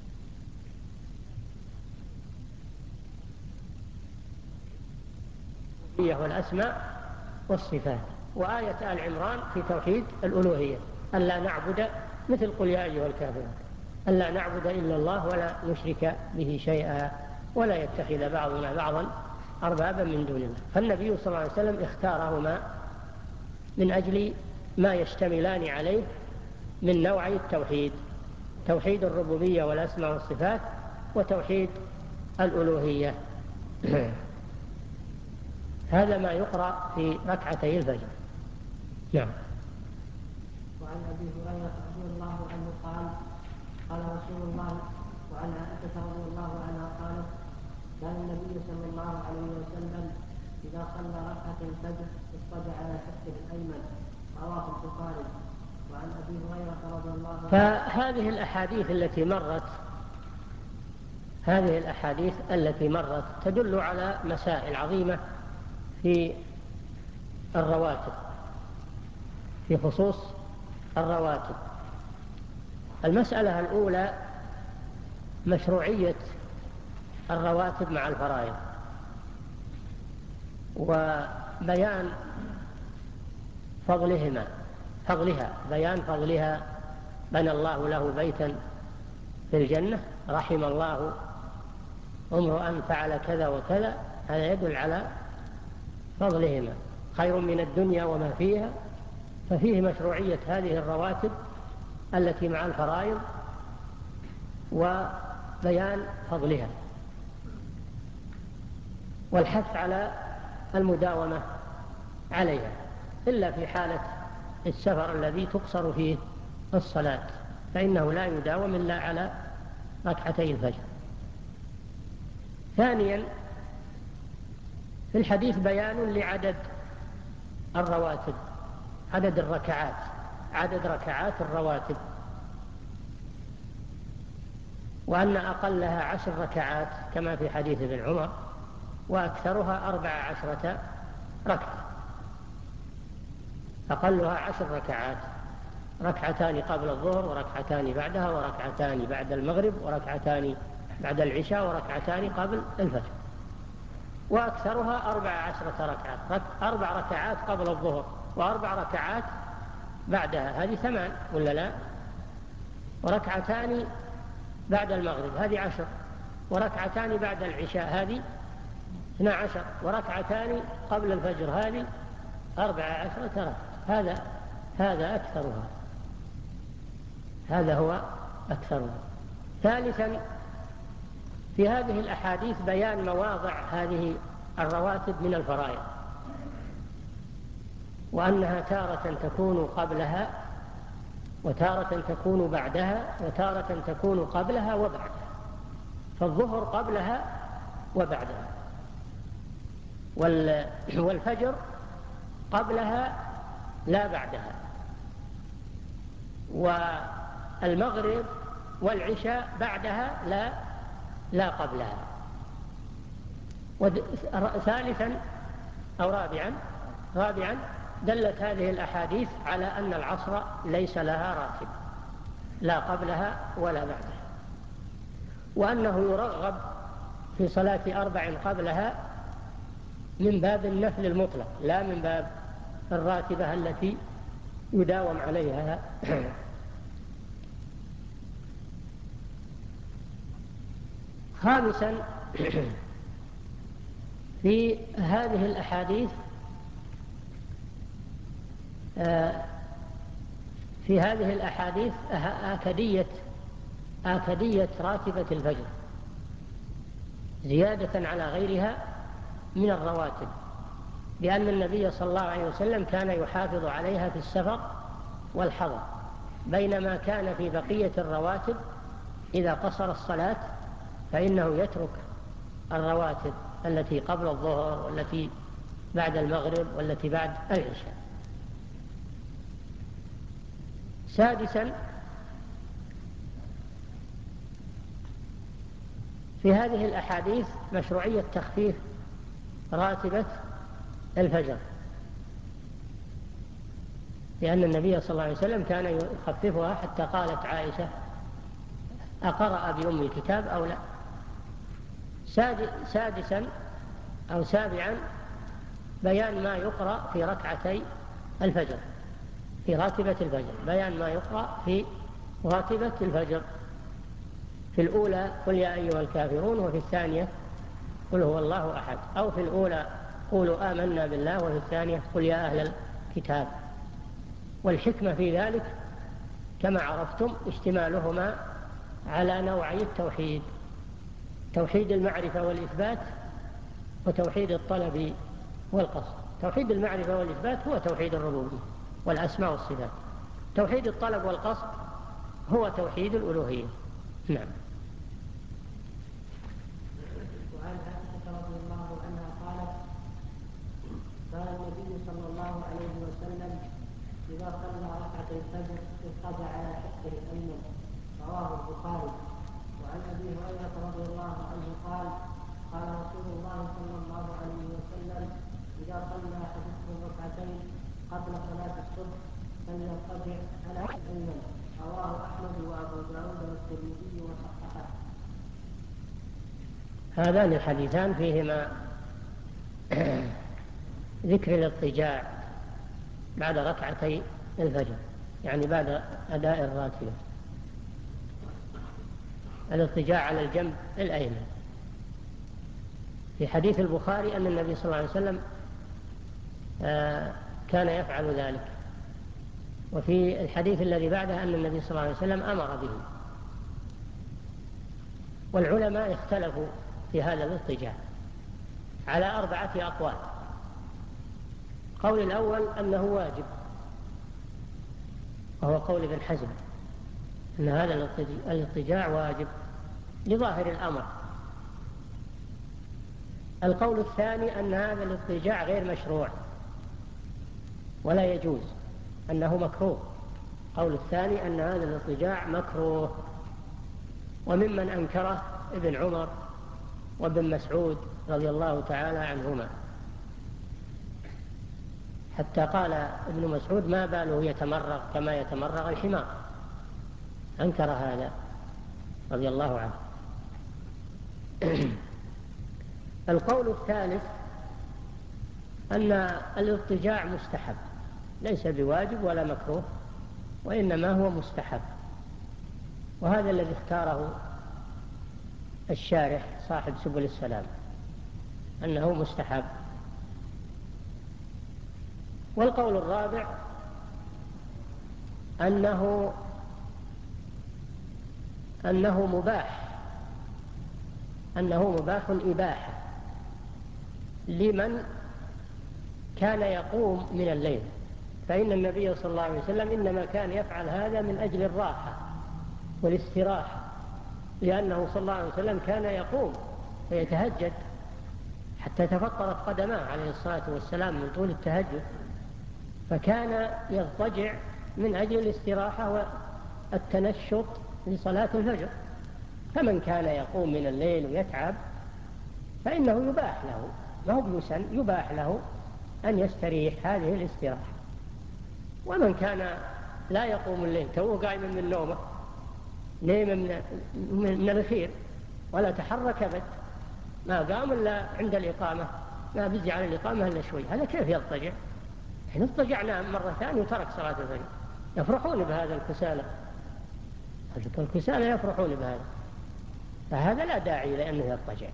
بالربوبية والأسماء والصفات. وآية آل عمران في توحيد الألوهية، ألا نعبد، مثل قل يا أيها الكافرون، ألا نعبد إلا الله ولا نشرك به شيئا ولا يتخذ بعضنا بعضا أربابا من دون الله. فالنبي صلى الله عليه وسلم اختارهما من أجل ما يشتملان عليه من نوعي التوحيد: توحيد الربوبية والأسماء والصفات، وتوحيد الألوهية. هذا ما يقرأ في ركعتي الفجر. نعم. وعن أبي هريرة رضي الله عنه قال: قال رسول الله. وعن عائشة رضي الله عنها قالت: كان النبي صلى الله عليه وسلم إذا صلى ركعة الفجر اضطجع على شقه الأيمن. رواه البخاري. وعن أبي هريرة رضي الله عنه. فهذه الأحاديث التي مرت تدل على مسائل عظيمة في الرواتب، في خصوص الرواتب. المسألة الأولى مشروعية الرواتب مع الفرائض، وبيان بيان فضلها. بنى الله له بيتا في الجنة، رحم الله امرؤا فعل كذا وكذا. هذا يدل على فضلهما، خير من الدنيا وما فيها. ففيه مشروعية هذه الرواتب التي مع الفرائض وبيان فضلها، والحث على المداومة عليها، إلا في حالة السفر الذي تقصر فيه الصلاة، فإنه لا يداوم إلا على ركعتي الفجر. ثانيا، في الحديث بيان لعدد الرواتب، عدد ركعات الرواتب، وأن أقلها 10 ركعات كما في حديث ابن عمر، وأكثرها 14 ركعة. أقلها 10 ركعات، ركعتان قبل الظهر، وركعتان بعدها، وركعتان بعد المغرب، وركعتان بعد العشاء، وركعتان قبل الفجر. وأكثرها 14 ركعة، 4 ركعات قبل الظهر، و4 ركعات بعدها، هذه 8 ولا لا؟ وركعتان بعد المغرب، هذه 10. وركعتان بعد العشاء، هذه 12. وركعتان قبل الفجر، هذه 14 ركعة. هذا أكثرها، هذا هو أكثرها. ثالثا، في هذه الأحاديث بيان مواضع هذه الرواتب من الفرائض، وأنها تارة تكون قبلها، وتارة تكون بعدها، وتارة تكون قبلها وبعدها. فالظهر قبلها وبعدها، والفجر قبلها لا بعدها، والمغرب والعشاء بعدها لا قبلها. ثالثا أو رابعا دلت هذه الأحاديث على أن العصر ليس لها راتب، لا قبلها ولا بعدها، وأنه يرغب في صلاة 4 قبلها من باب النفل المطلق، لا من باب الراتبة التي يداوم عليها. خامسا، في هذه الأحاديث آكدية راتبة الفجر، زيادة على غيرها من الرواتب، بأن النبي صلى الله عليه وسلم كان يحافظ عليها في السفر والحضر، بينما كان في بقية الرواتب إذا قصر الصلاة فإنه يترك الرواتب التي قبل الظهر، والتي بعد المغرب، والتي بعد العشاء. سادسا، في هذه الأحاديث مشروعية تخفيف راتبة الفجر، لأن النبي صلى الله عليه وسلم كان يخففها، حتى قالت عائشة: أقرأ بأم الكتاب أو لا؟ سادسا أو سابعا، بيان ما يقرأ في ركعتي الفجر، في راتبة الفجر، بيان ما يقرأ في راتبة الفجر. في الأولى قل يا أيها الكافرون، وفي الثانية قل هو الله أحد، أو في الأولى قولوا آمنا بالله، وفي الثانية قل يا أهل الكتاب. والحكمة في ذلك كما عرفتم اشتمالهما على نوعي التوحيد: توحيد المعرفة والإثبات، وتوحيد الطلب والقصد. توحيد المعرفة والإثبات هو توحيد الربوبية والأسماء والصفات. توحيد الطلب والقصد هو توحيد الألوهية. نعم. وعن عائشة رضي الله عنها قالت: قال النبي صلى الله عليه وسلم: إذا صلى ركعتي الفجر اضطجع على شقه الأيمن. رواه البخاري. وعن أبي هريرة رضي الله عنه قال: قال رسول الله صلى الله عليه وسلم: إذا صلى أحدكم ركعتين قبل صلاة الصبح فليضطجع على الأيمن. رواه أحمد وأبو داود والترمذي وصححه. هذان الحديثان فيهما ذكر الاضطجاع بعد ركعتي الفجر، يعني بعد أداء الراتبة، الاضطجاع على الجنب الأيمن. في حديث البخاري أن النبي صلى الله عليه وسلم كان يفعل ذلك، وفي الحديث الذي بعده أن النبي صلى الله عليه وسلم أمر به. والعلماء اختلفوا في هذا الاضطجاع على 4 أقوال. قول الأول أنه واجب، وهو قول ابن حزم، أن هذا الاضطجاع واجب لظاهر الأمر. القول الثاني أن هذا الاضطجاع غير مشروع ولا يجوز، أنه مكروه. القول الثاني أن هذا الاضطجاع مكروه. وممن أنكره ابن عمر وابن مسعود رضي الله تعالى عنهما، حتى قال ابن مسعود: ما باله يتمرغ كما يتمرغ الحمار. أنكر هذا رضي الله عنه. القول الثالث أن الاضطجاع مستحب، ليس بواجب ولا مكروه، وإنما هو مستحب، وهذا الذي اختاره الشارح صاحب سبل السلام، أنه مستحب. والقول الرابع أنه مباح إباحة لمن كان يقوم من الليل، فإن النبي صلى الله عليه وسلم إنما كان يفعل هذا من أجل الراحة والاستراحة، لأنه صلى الله عليه وسلم كان يقوم ويتهجد حتى تفطرت قدماه عليه الصلاة والسلام من طول التهجد، فكان يضطجع من أجل الاستراحة والتنشط لصلاة الفجر. فمن كان يقوم من الليل ويتعب فإنه يباح له، ما هو بيسن، يباح له أن يستريح هذه الاستراحة. ومن كان لا يقوم الليل، توه قائم من نومه، نيم من الخير ولا تحرك أبد، ما قام إلا عند الإقامة، ما بزي على الإقامة إلا شوي، هذا كيف يضطجع؟ حين اضطجع نام مرة ثانية وترك صلاة الفجر. يفرحون بهذا الكسالى، الكسالى يفرحون بهذا، فهذا لا داعي لأنه يضطجع.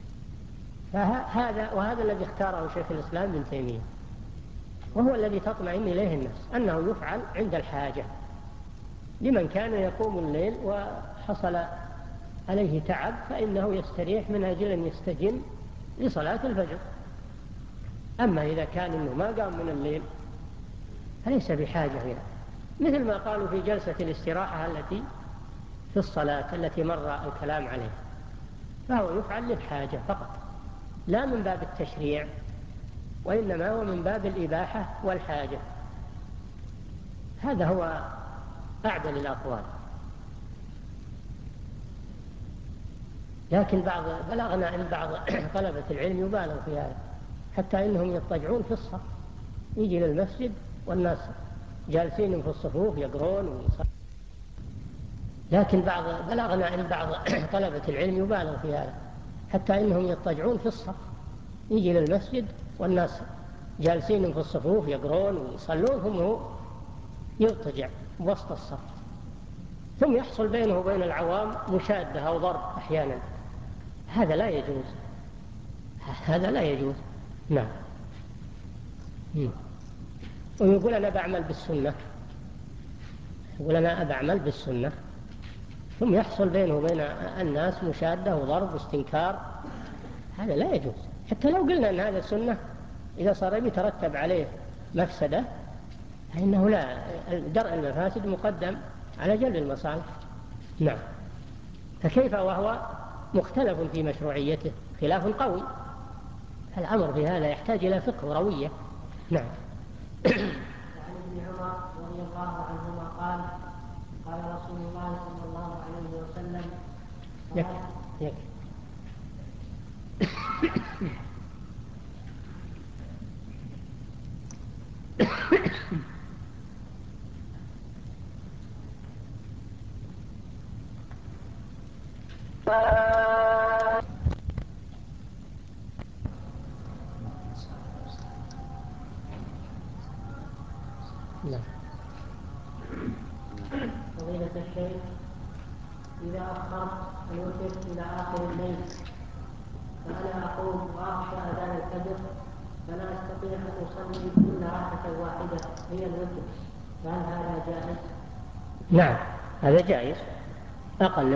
وهذا الذي اختاره شيخ الإسلام ابن تيمية، وهو الذي تطمئن إليه النفس، أنه يفعل عند الحاجة لمن كان يقوم الليل وحصل عليه تعب، فإنه يستريح من أجل أن يستجم لصلاة الفجر. أما إذا كان إنه ما قام من الليل فليس بحاجة إلى، مثل ما قالوا في جلسة الاستراحة التي في الصلاة التي مر الكلام عليها، فهو يفعل للحاجة فقط، لا من باب التشريع، وإنما هو من باب الإباحة والحاجة. هذا هو أعدل الأقوال. لكن بلغنا أن بعض طلبة العلم يبالغ في هذا، حتى إنهم يضطجعون في الصف، يجي للمسجد والناس جالسين في الصفوف يقرون ويصلون. لكن بلغنا أن بعض طلبة العلم يبالغ في هذا، حتى إنهم يضطجعون في الصف، يجي للمسجد والناس جالسين في الصفوف يقرون ويصلون، ثم هو يضطجع وسط الصف، ثم يحصل بينه وبين العوام مشادة أو ضرب أحيانا. هذا لا يجوز، هذا لا يجوز. نعم. ويقول أنا بعمل بالسنة، يقول أنا بعمل بالسنة، ثم يحصل بينه وبين الناس مشادة وضرب واستنكار، هذا لا يجوز. حتى لو قلنا أن هذا سنة، إذا صار يترتب عليه مفسدة فإنه لا، درء المفاسد مقدم على جلب المصالح. نعم. فكيف وهو مختلف في مشروعيته خلاف قوي؟ الأمر في هذا يحتاج إلى فقه وروية. نعم. وعن ابن عمر رضي الله عنهما قال قال رسول الله صلى الله عليه وسلم يكفي. فضيلة الشيخ، إذا أخرت الوتر إلى آخر الليل فأنا أقوم وأخشى أذان الفجر فلا أستطيع أن أصلي إلا ركعة واحدة هي الوتر، فهل هذا جائز؟ نعم، هذا جائز. أقل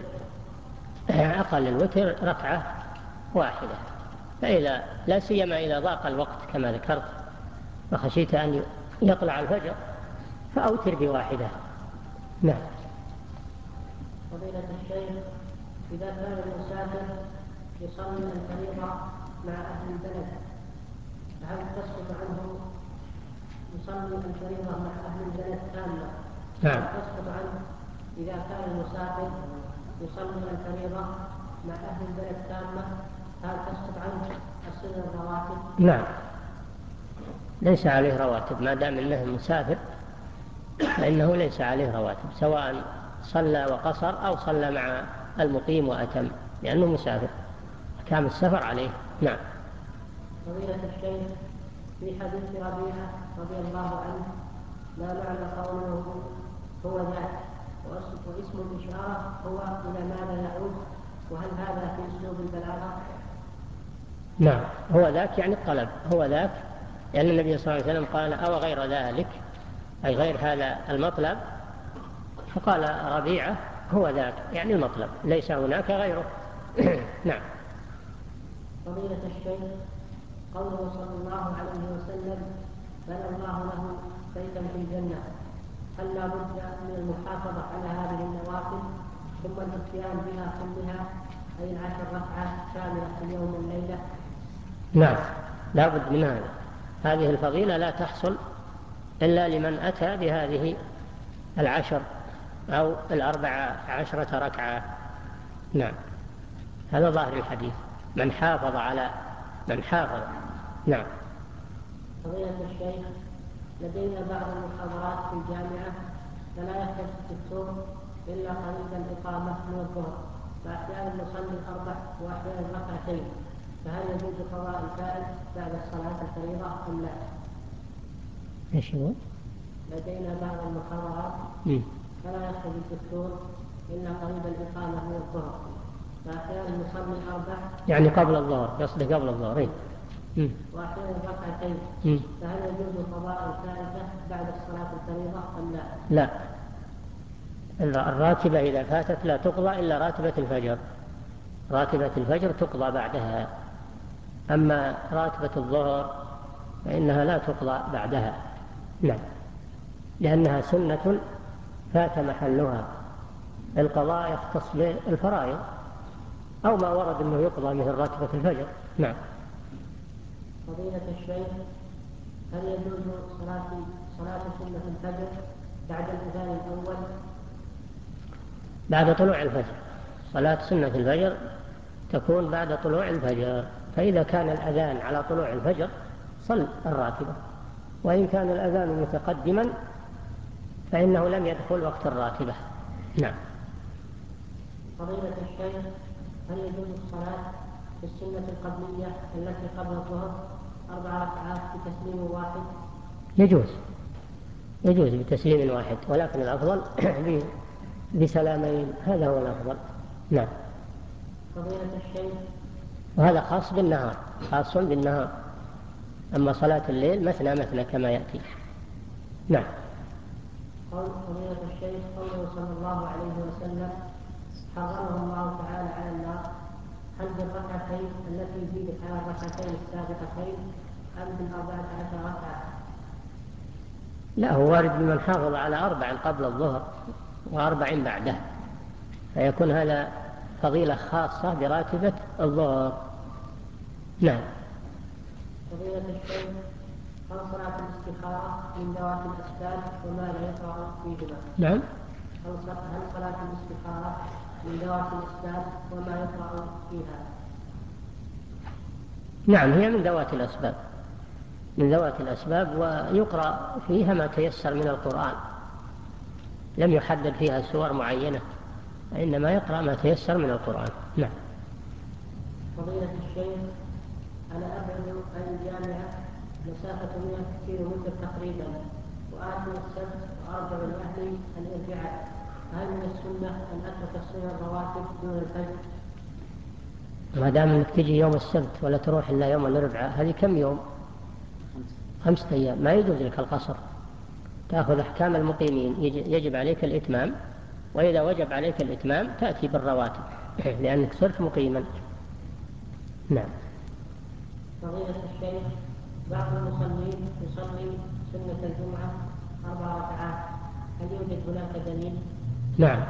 الوتر ركعة واحدة، فإذا لا سيما إذا ضاق الوقت كما ذكرت وخشيت أن يطلع الفجر فأوتر بواحدة. نعم. فضيلة الشيخ، إذا كان المسافر يصلي الفريضة مع أهل البلد فهل تسقط عنه يصلي الفريضة مع أهل البلد تامة؟ نعم. تسقط عنه إذا كان المسافر يصلي الفريضة مع أهل البلد تامة، هل تسقط عنه السنن الرواتب؟ نعم، ليس عليه رواتب ما دام أنه مسافر، فإنه ليس عليه رواتب، سواء صلى وقصر أو صلى مع المقيم وأتم، لأنه مسافر كان السفر عليه. نعم. فضيلة الشيخ، في حديث ربيعة رضي الله عنه ما معنى قوله هو ذاك، واسم الإشارة هو إلى ماذا يعود، وهل هذا في أسلوب البلاغة؟ نعم، هو ذاك يعني الطلب، هو ذاك لأن النبي صلى الله عليه وسلم قال أو غير ذلك، أي غير هذا المطلب، فقال ربيعة هو ذاك يعني المطلب، ليس هناك غيره. نعم. فضيلة الشيخ، قوله صلى الله عليه وسلم بنى الله له بيتا في الجنة، هل لا بد من المحافظة على هذه النوافل ثم الاتيان بها كلها، أي 10 ركعات كاملة في اليوم والليلة؟ نعم، لا بد من هذا. هذه الفضيلة لا تحصل إلا لمن أتى بهذه 10 أو 14 ركعة. نعم، هذا ظاهر الحديث، من حافظ. نعم. فضيلة الشيخ، لدينا بعض المحاضرات في الجامعة فلا يخرج الدكتور إلا قريب الإقامة من الظهر، فأحيانا نصلي 4 وأحيانا ركعتين، فهل يجوز قضاء الفائت بعد الصلاة الفريضة أم لا؟ إيش هو؟ لدينا بعض المحاضرات فلا يخرج الدكتور إلا قريب الإقامة من الظهر، فأحيانا نصلي 4 يعني قبل الظهر، قصده قبل الظهر. وأحيانا ركعتين، فهل يجوز قضاء الفائتة بعد الصلاة الفريضة أم لا؟ لا، الراتبة إذا فاتت لا تقضى إلا راتبة الفجر، راتبة الفجر تقضى بعدها، أما راتبة الظهر فإنها لا تقضى بعدها. نعم، لأنها سنة فات محلها، القضاء يختص بالفرائض أو ما ورد أنه يقضى مثل راتبة الفجر. نعم. فضيلة الشيخ، هل يجوز صلاة سنة الفجر بعد الأذان الأول؟ بعد طلوع الفجر، صلاة سنة الفجر تكون بعد طلوع الفجر، فإذا كان الأذان على طلوع الفجر صل الراتبة، وإن كان الأذان متقدما فإنه لم يدخل وقت الراتبة. نعم. فضيلة الشيخ، هل يجوز الصلاة في السنة القبلية التي قبل الظهر 4 ركعات بتسليم واحد؟ يجوز بتسليم واحد، ولكن الأفضل بسلامين، هذا هو الأفضل. نعم. فضيلة الشيخ، وهذا خاص بالنهار، خاص بالنهار. أما صلاة الليل مثنى مثنى كما يأتي. نعم. قول فضيلة الشيخ قوله صلى الله عليه وسلم حرمه الله تعالى على النار، هل بالركعتين التي زيدت على الركعتين السابقتين أم بال14 ركعة؟ لا، هو وارد بمن حافظ على 4 قبل الظهر و4 بعده، فيكون هذا فضيلة خاصة براتبة الظهر. نعم. فضيلة الشيخ هل صلاة الاستخارة من ذوات الأسباب وما لا يقرأ فيهما؟ نعم. هل صلاة الاستخارة من ذوات الأسباب وما يقرأ فيها؟ نعم، هي من ذوات الأسباب، من ذوات الأسباب، ويقرأ فيها ما تيسر من القرآن، لم يحدد فيها سور معينة، وإنما يقرأ ما تيسر من القرآن. نعم. فضيلة الشيخ أنا أبعد عن الجامعة مسافة 100 كيلومتر تقريبا، وآتي السبت وأرجع لأهلي الإرجاع، هل من السنة أن أترك السنن الرواتب دون الفجر؟ ما دام أنك تجي يوم السبت ولا تروح إلا يوم الأربعاء، هذه كم يوم؟ 5 أيام، ما يجوز لك القصر، تأخذ أحكام المقيمين، يجب عليك الإتمام، وإذا وجب عليك الإتمام تأتي بالرواتب لأنك صرت مقيما. نعم. فضيلة الشيخ بعض المصلين يصلي سنة الجمعة 4 ركعات، هل يوجد هناك دليل؟ نعم،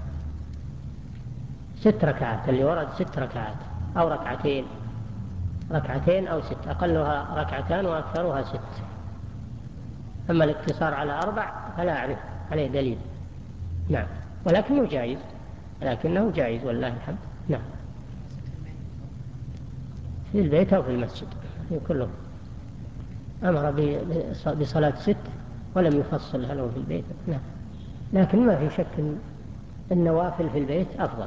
6 ركعات، اللي ورد 6 ركعات أو ركعتين، ركعتين أو 6، أقلها 2 وأكثرها 6. أما الاقتصار على 4 فلا أعرف عليه دليل. نعم، ولكنه جائز، لكنه جائز والله الحمد. نعم. في البيت أو في المسجد، في كله. أمر بصلاة 6 ولم يفصل هل هو في البيت. نعم. لكن ما في شك أن النوافل في البيت أفضل.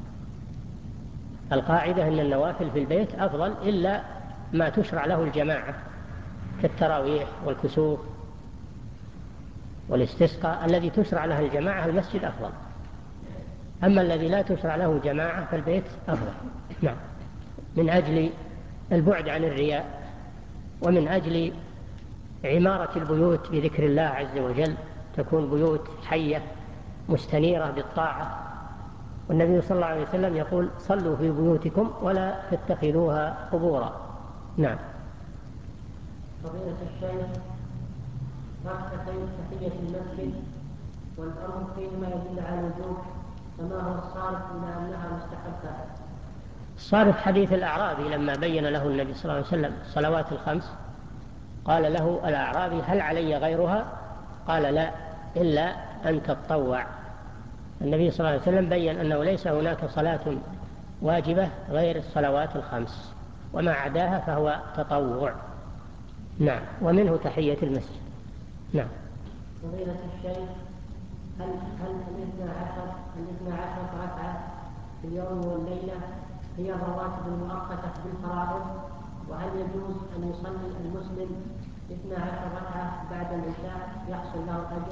القاعدة أن النوافل في البيت أفضل إلا ما تشرع له الجماعة كالتراويح والكسوف والاستسقاء، الذي تشرع له الجماعة المسجد أفضل، أما الذي لا تشرع له جماعة فالبيت أفضل. نعم، من أجل البعد عن الرياء، ومن أجل عمارة البيوت بذكر الله عز وجل، تكون بيوت حية مستنيرة بالطاعة. والنبي صلى الله عليه وسلم يقول صلوا في بيوتكم ولا تتخذوها قبورا. نعم. فضيلة الشيخ ركعتي تحية المسجد والأمر فيهما يدل على الوجوب، فما هو الصارف إلى أنها مستحبة؟ الصارف حديث الأعرابي لما بين له النبي صلى الله عليه وسلم الصلوات ال5، قال له الأعرابي هل علي غيرها؟ قال لا، إلا أن تتطوع. النبي صلى الله عليه وسلم بين أنه ليس هناك صلاة واجبة غير الصلوات ال5، وما عداها فهو تطوع. نعم، ومنه تحية المسجد. نعم. فضيلة الشيخ هل الاثنى عشر ركعة في اليوم والليلة هي الرواتب المؤقتة بالفرائض؟ وهل يجوز أن يصلي المسلم 12 ركعة بعد العشاء يحصل له الأجر؟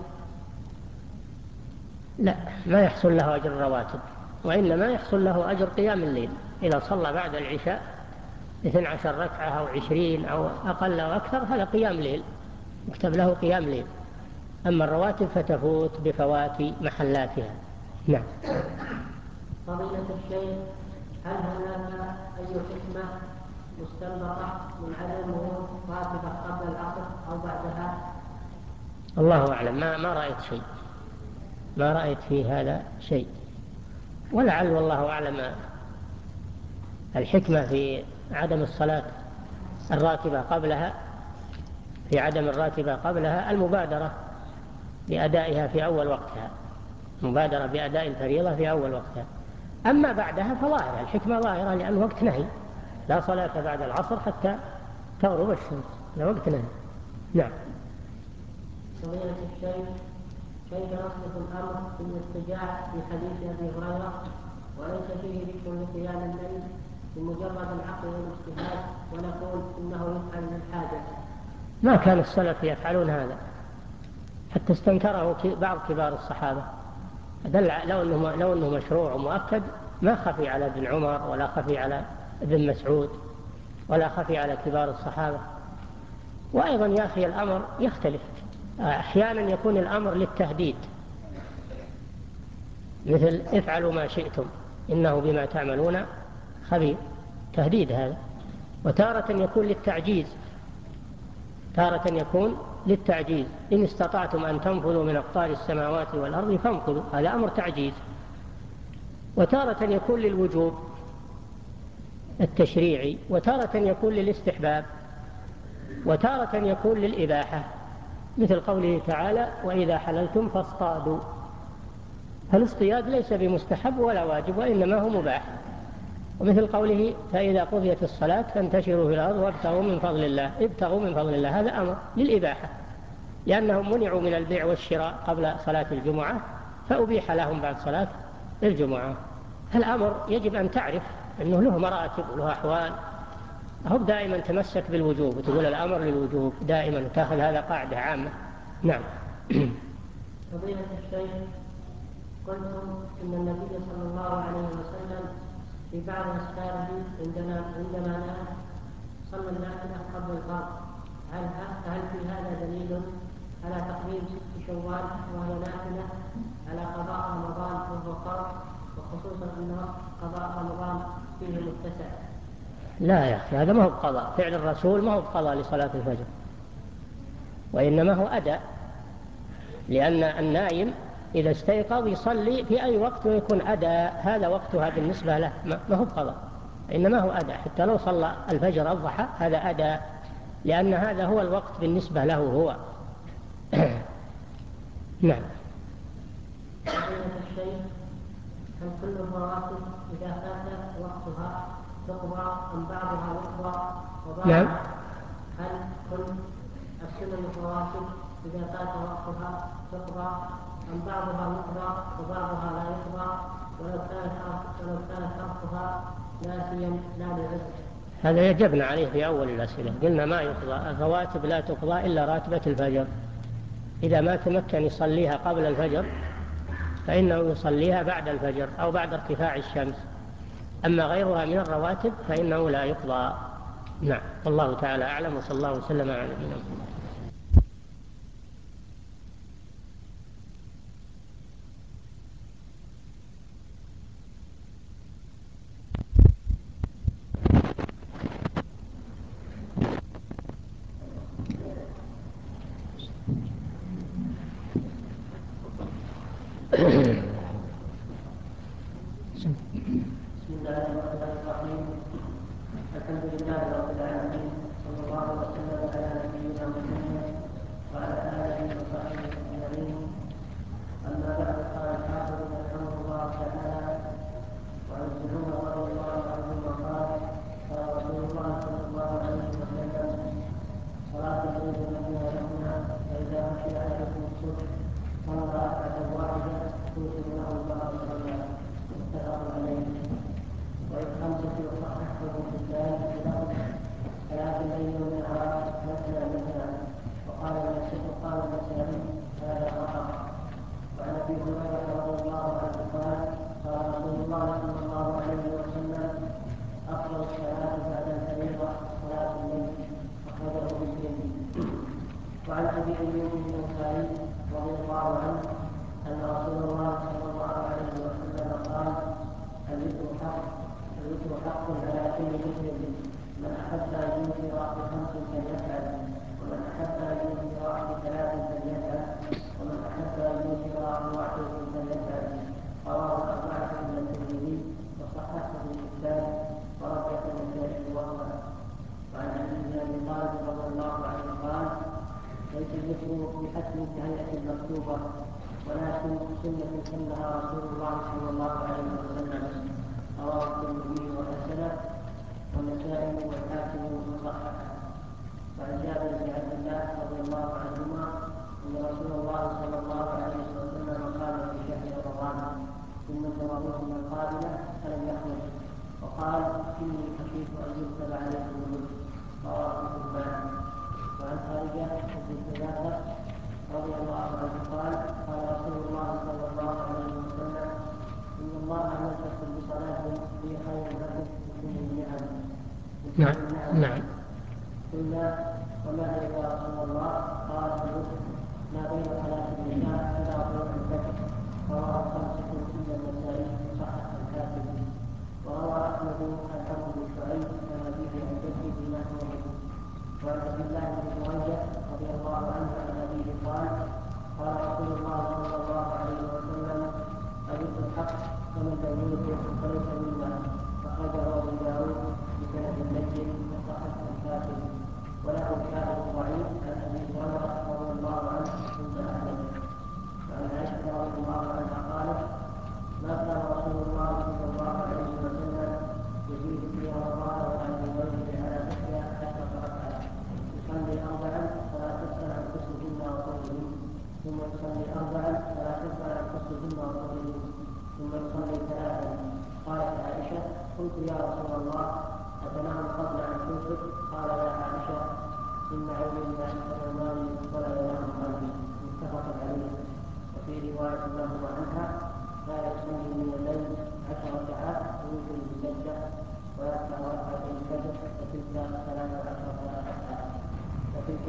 لا، ما يحصل له أجر الرواتب، وإنما يحصل له أجر قيام الليل. إذا صلى بعد العشاء 12 ركعة أو 20 أو أقل أو أكثر، هذا قيام ليل، يكتب له قيام ليل. أما الرواتب فتفوت بفوات محلاتها. نعم. فضيلة الشيخ هل هناك أي حكمة مستنبطة من عدم ورود راتبة قبل العصر أو بعدها؟ الله أعلم، ما رأيت شيء، ما رأيت في هذا شيء، ولعل والله أعلم الحكمة في عدم الصلاة الراتبة قبلها، في عدم الراتبة قبلها المبادرة بأدائها في أول وقتها، مبادرة بأداء الفريضة في أول وقتها. أما بعدها فظاهرة، الحكمة ظاهرة، لأن وقت نهي، لا صلاة بعد العصر حتى تغرب الشمس، لوقت نهي. نعم. فضيلة الشيخ كيف نصرف الأمر في الاضطجاع في حديث أبي هريرة وليس فيه ذكر لقيام الليل بمجرد العقل والاجتهاد، ونقول إنه يفعل للحاجة؟ ما كان السلف يفعلون هذا، حتى استنكره بعض كبار الصحابة. لو أنه مشروع ومؤكد ما خفي على ابن عمر ولا خفي على ابن مسعود ولا خفي على كبار الصحابة. وأيضا يا أخي الأمر يختلف، أحيانا يكون الأمر للتهديد مثل افعلوا ما شئتم إنه بما تعملون خبير، تهديد هذا. وتارة يكون للتعجيز، تارة يكون للتعجيز، إن استطعتم أن تنفذوا من أقطار السماوات والأرض فانفذوا، هذا أمر تعجيز. وتارة يكون للوجوب التشريعي، وتارة يكون للاستحباب، وتارة يكون للإباحة، مثل قوله تعالى وإذا حللتم فاصطادوا، فالاصطياد ليس بمستحب ولا واجب وإنما هو مباح. ومثل قوله فإذا قضيت الصلاة فانتشروا في الأرض وابتغوا من فضل الله، ابتغوا من فضل الله، هذا أمر للإباحة لأنهم منعوا من البيع والشراء قبل صلاة الجمعة فأبيح لهم بعد صلاة الجمعة. الأمر يجب أن تعرف أنه له مراتب وله أحوال، هو دائما تمسك بالوجوب وتقول الأمر للوجوب دائما، تأخذ هذا قاعدة عامة. نعم. فضيلة الشيخ، قلتم إن النبي صلى الله عليه وسلم في بعض أسفاره عندما نام صلى النافلة قبل الفرض، هل في هذا دليل على تقديم 6 شوال وهي نافلة على قضاء رمضان وهو فرض، وخصوصا أن قضاء رمضان فيه متسع؟ لا يا أخي، هذا ما هو قضاء، فعل الرسول ما هو قضاء لصلاة الفجر، وإنما هو أداء، لأن النائم إذا استيقظ يصلي في أي وقت ويكون أداء، هذا وقتها بالنسبة له ما هو قضاء، إنما هو أداء. حتى لو صلى الفجر الضحى هذا أداء، لأن هذا هو الوقت بالنسبة له هو. نعم. الشيخ، هل كل الرواتب إذا فات وقتها تقضى أم بعضها يقضى وبعضها؟ نعم. هل كل السنن الرواتب إذا فات وقتها تقضى أم بعضها يقضى وبعضها لا يقضى ولو كان تركها ناسيا لا لعذر؟ هذا يجبنا عليه في أول الأسئلة، قلنا ما يقضى الرواتب، لا تقضى إلا راتبة الفجر، إذا ما تمكن يصليها قبل الفجر فإنه يصليها بعد الفجر أو بعد ارتفاع الشمس، أما غيرها من الرواتب فإنه لا يقضى. نعم، والله تعالى أعلم، وصلى الله وسلم على نبينا محمد. بسم الله الرحمن الرحيم. الحمد لله رب العالمين، صلى الله وسلم على نبينا محمد وعلى آله وصحبه أجمعين. أما بعد، قال الحافظ رحمه الله تعالى: وعن سلمة رضي الله عنهما قال: قال رسول الله صلى الله عليه وسلم: صلاة الليل مثنى مثنى، فإذا خشي أحدكم الصبح صلى ركعة واحدة توتر له ما صلى. متفق عليه. وإن خمسة صححه في الثالث بلفظ ثلاث الليل والنهار مثنى مثنى، وقال النسائي هذا خطأ. وعن أبي هريرة رضي الله عنه قال: قال رسول الله صلى الله عليه وسلم: أفضل الصلاة بعد الفريضة صلاة الليل، أخرجه مسلم. وعن أبي أيوب الأنصاري رضي الله عنه أن رسول الله صلى الله عليه وسلم قال: الوتر حق على كل مسلم، من أحب أن يوتر بخمس فليفعل، ومن أحب أن يوتر بثلاث فليفعل، ومن أحب أن يوتر بواحدة فليفعل. رواه الأربعة إلا الترمذي وصححه ابن حبان ورجح النسائي وأحمد. وعن علي بن أبي طالب رضي الله عنه قال: ليس الوتر بحتم كهيئة المكتوبة، ولكن سنة سنها رسول الله صلى الله عليه وسلم. رواه الترمذي وحسنه والنسائي والحاكم وصححه. وعن جابر بن عبد الله رضي الله عنهما ان رسول الله صلى الله عليه وسلم قال في شهر رمضان: ثم ترون القابله فلم يخرج، وقال: اني خشيت ان يكتب عليكم الوتر. رواه ابن حبان. وعن خارجه بن حذافه رضي الله عنه قال: قال رسول الله صلى الله عليه وسلم: إن الله أمركم بصلاة هي خير لكم من كل النعم، نعم. قلنا وما هي يا رسول الله؟ قال الوتر ما بين صلاة العشاء إلى طلوع الفجر. رواه الخمسة إلا النسائي صححه الحاكم. وروى أحمد عن عمرو بن شعيب عن أبيه عن جده نحوه. وعن عبد الله بن بريدة رضي الله عنه عن أبيه قال قال رسول الله صلى الله عليه وسلم الوتر الحق فمن لم يوتر فليس منا. أخرجه أبو داود بسند الليل وصححه الحاكم. وله شاهد ضعيف عن أبي هريرة رضي الله عنه عند أحمد. وعن عائشة رضي الله عنها قالت ما كان رسول الله صلى الله عليه وسلم يزيد في رمضان ولا في غيره على 11 ركعة. يصلي 4 فلا تسأل عن حسنهن وطولهن، ثم يصلي 4 فلا تسأل عن حسنهن وطولهن، ثم يصلي 3. قالت عائشة قلت يا رسول الله أتنام قبل أن تنفق؟ قال يا عائشة إن عيني لا تنام ولا ينام قلبي. متفق عليه. وفي رواية لهما عنها كان يصلي من الليل 10 ركعات ويوتر بسجدة ويرفع ركعتي الفجر وتلك 13 ركعة وتلك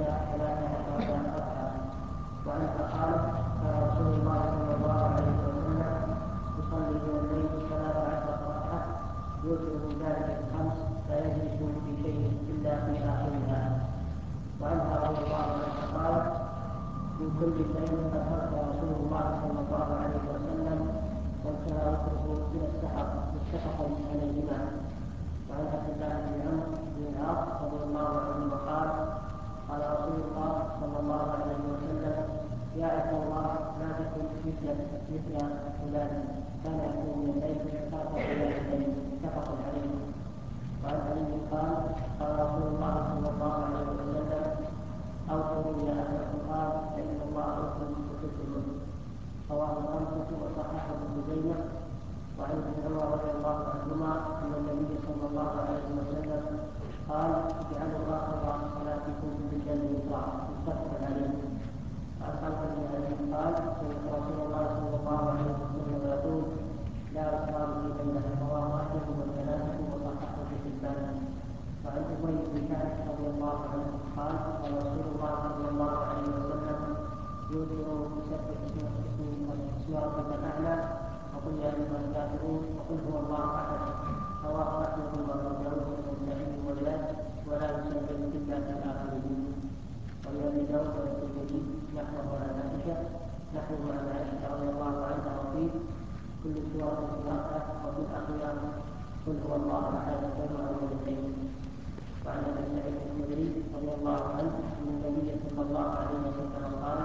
13 ركعة. وعنها قالت كان رسول الله صلى الله عليه وسلم يصلي من الليل 13 ركعة يوتر من ذلك ب5 لا يجلس في شيء إلا في آخرها. وعنها رضي الله عنها قالت من كل شيء أثرت رسول الله صلى الله عليه وسلم وكان وتره من السحر متفق عليهما. وعن عبد الله بن عمرو بن العاص رضي الله عنه قال قال رسول الله صلى الله عليه وسلم يا عبد الله لا تكن مثل فلان كان يقوم من الليل ترك قيام الليل. متفق عليه. وعن علي قال قال رسول الله صلى الله عليه وسلم أوصوا يا أهل القرآن فإن الله يحب يحبكم. رواه الخمسة وصححه ابن خزيمة. وعن ابن عمر رضي الله عنهما أن النبي صلى الله عليه وسلم قال اجعلوا آخر صلاتكم بالليل وترا. متفق عليه. وعن خالد بن علي قال سمعت رسول الله صلى الله عليه وسلم يقول لا إكراه في ليلة. رواه أحمد والثلاثة وصححه ابن حبان. وعن أبي بن كعب رضي الله عنه قال قال رسول الله صلى الله عليه وسلم يوتر بسبح اسم ربك الأعلى وقل يا أيها الكافرون وقل هو الله أحد. رواه أحمد وأبو داود والنسائي والزاد ولا يسلم إلا في آخره. ولأبي داود والترمذي نحوه عن عائشة نحوه عن عائشة رضي الله عنها وفيه كل سورة في ركعة وفي الأخيرة قل هو الله أحد والمعوذتين. وعن ابي سعيد الخدري رضي الله عنه ان النبي صلى الله عليه وسلم قال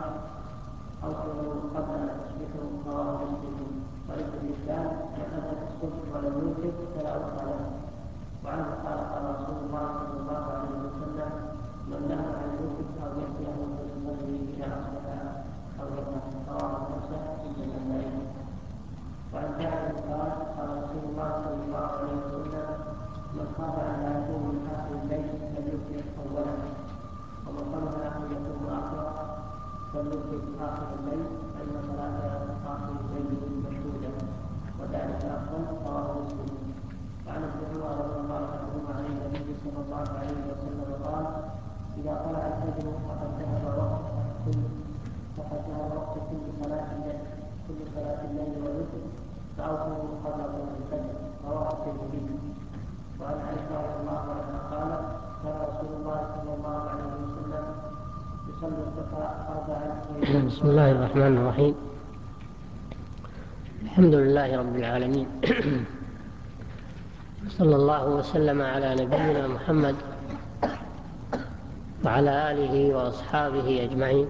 اوصلوا قبل ان تصبحوا. رواه مسلم. ولابن الاسلام من اتى الصبح ولم يوتر فلا وقع له. وعنه قال قال رسول الله صلى الله عليه وسلم من نام عن الوتر او نسيه فليصلي اذا اصبح او يقرا. رواه الخمسه الا النسائي. وعن جابر قال قال رسول الله صلى الله عليه وسلم من خاف ان لا يكون من اخر الليل فليوتر اولا، ومن طمع ان يكون اخرا فليوتر اخر الليل فان صلاه اخر الليل مشهوده وذلك افضل. رواه مسلم. وعن ابن عمر رضي الله عنهما عن النبي صلى الله عليه وسلم قال اذا طلع الفجر فقد ذهب وقت كل صلاه الليل والوتر فاوتروا قبل طلوع الفجر. رواه الترمذي. وعن عائشة رضي الله عنها قالت كان رسول الله صلى الله عليه وسلم يصلي الصبح 4. بسم الله الرحمن الرحيم. الحمد لله رب العالمين. صلى الله وسلم على نبينا محمد وعلى آله وأصحابه أجمعين.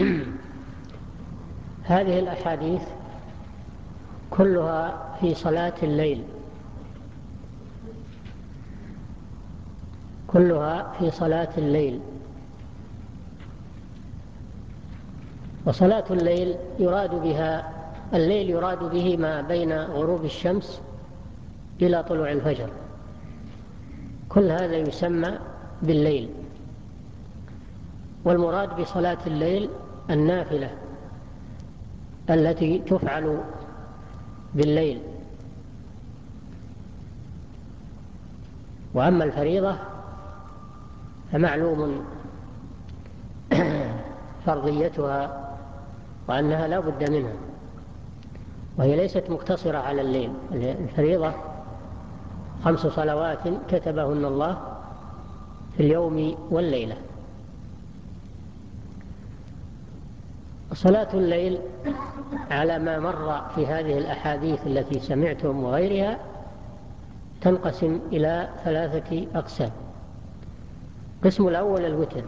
هذه الأحاديث كلها في صلاة الليل، كلها في صلاة الليل. وصلاة الليل يراد بها الليل يراد به ما بين غروب الشمس إلى طلوع الفجر، كل هذا يسمى بالليل. والمراد بصلاة الليل النافلة التي تفعل بالليل. وأما الفريضة فمعلوم فرضيتها وأنها لا بد منها، وهي ليست مقتصرة على الليل. الفريضة 5 صلوات كتبهن الله في اليوم والليلة. صلاة الليل على ما مر في هذه الأحاديث التي سمعتم وغيرها تنقسم إلى 3 أقسام. القسم الأول الوتر،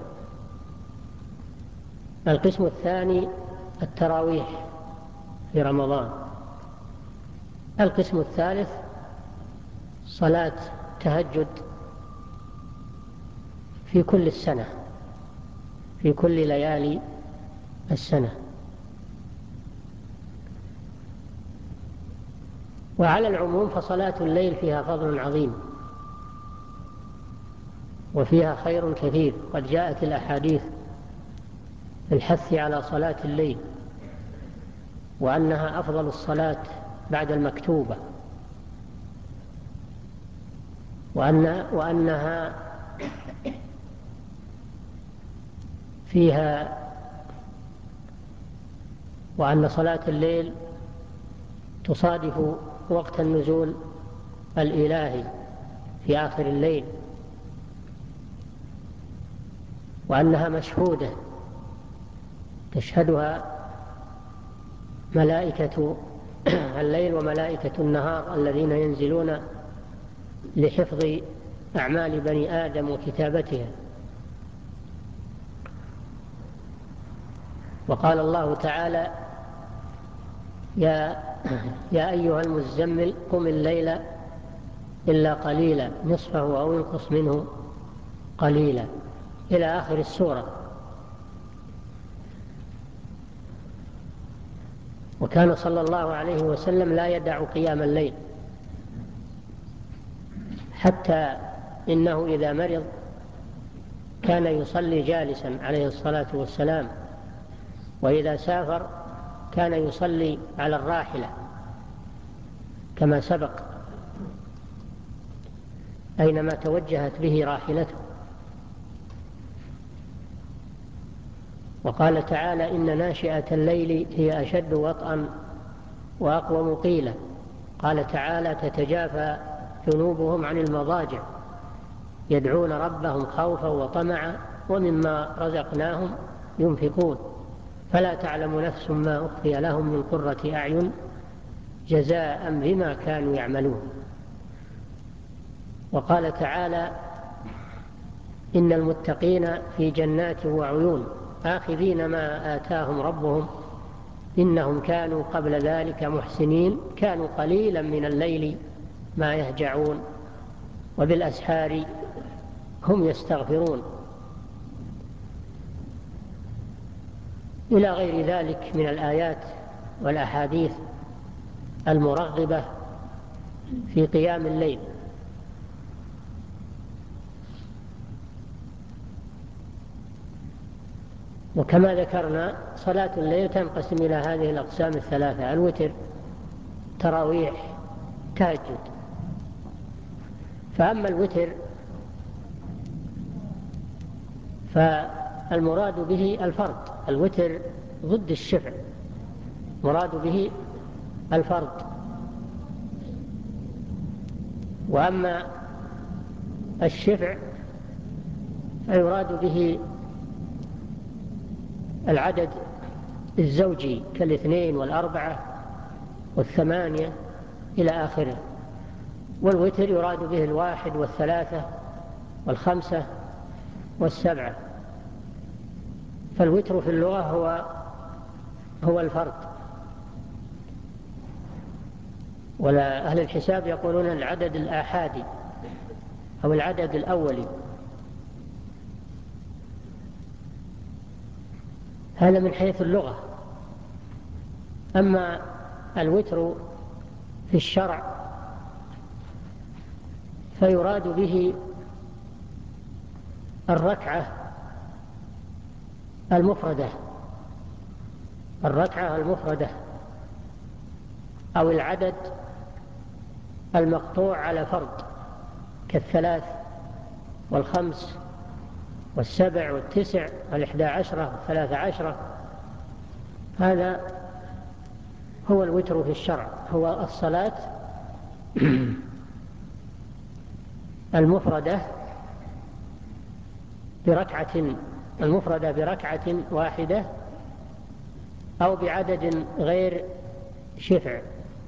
القسم الثاني التراويح في رمضان، القسم الثالث صلاة تهجد في كل السنة، في كل ليالي السنة. وعلى العموم فصلاة الليل فيها فضل عظيم وفيها خير كثير، قد جاءت الأحاديث في الحث على صلاة الليل، وأنها أفضل الصلاة بعد المكتوبة، وأنها فيها، وأن صلاة الليل تصادف وقت النزول الإلهي في آخر الليل، وأنها مشهودة تشهدها ملائكة الليل وملائكة النهار الذين ينزلون لحفظ أعمال بني آدم وكتابتها. وقال الله تعالى: يا أيها المزمل قم الليل إلا قليلا نصفه أو انقص منه قليلا، إلى آخر السورة. وكان صلى الله عليه وسلم لا يدع قيام الليل، حتى إنه إذا مرض كان يصلي جالسا عليه الصلاة والسلام، وإذا سافر كان يصلي على الراحلة كما سبق، أينما توجهت به راحلته. وقال تعالى: إن ناشئة الليل هي أشد وطئا وأقوم قيلا. قال تعالى: تتجافى جنوبهم عن المضاجع يدعون ربهم خوفا وطمعا ومما رزقناهم ينفقون فلا تعلم نفس ما أخفي لهم من قرة أعين جزاء بما كانوا يعملون. وقال تعالى: إن المتقين في جنات وعيون آخذين ما آتاهم ربهم إنهم كانوا قبل ذلك محسنين كانوا قليلا من الليل ما يهجعون وبالأسحار هم يستغفرون، إلى غير ذلك من الآيات والأحاديث المرغبة في قيام الليل. وكما ذكرنا صلاة الليل تنقسم إلى هذه الأقسام 3: الوتر، تراويح، تهجد. فأما الوتر فالمراد به الفرض، الوتر ضد الشفع، مراد به الفرض. وأما الشفع فيراد به العدد الزوجي كالاثنين والأربعة والثمانية إلى آخره. والوتر يراد به 1 والثلاثة والخمسة والسبعة. فالوتر في اللغة هو الفرد. ولا أهل الحساب يقولون العدد الآحادي أو العدد الأولي. هذا من حيث اللغة. أما الوتر في الشرع فيراد به الركعة المفردة، الركعة المفردة، أو العدد المقطوع على فرد كالثلاث والخمس والسبع والتسع والإحدى عشرة والثلاث عشرة. هذا هو الوتر في الشرع، هو الصلاة المفردة بركعة واحدة أو بعدد غير شفع.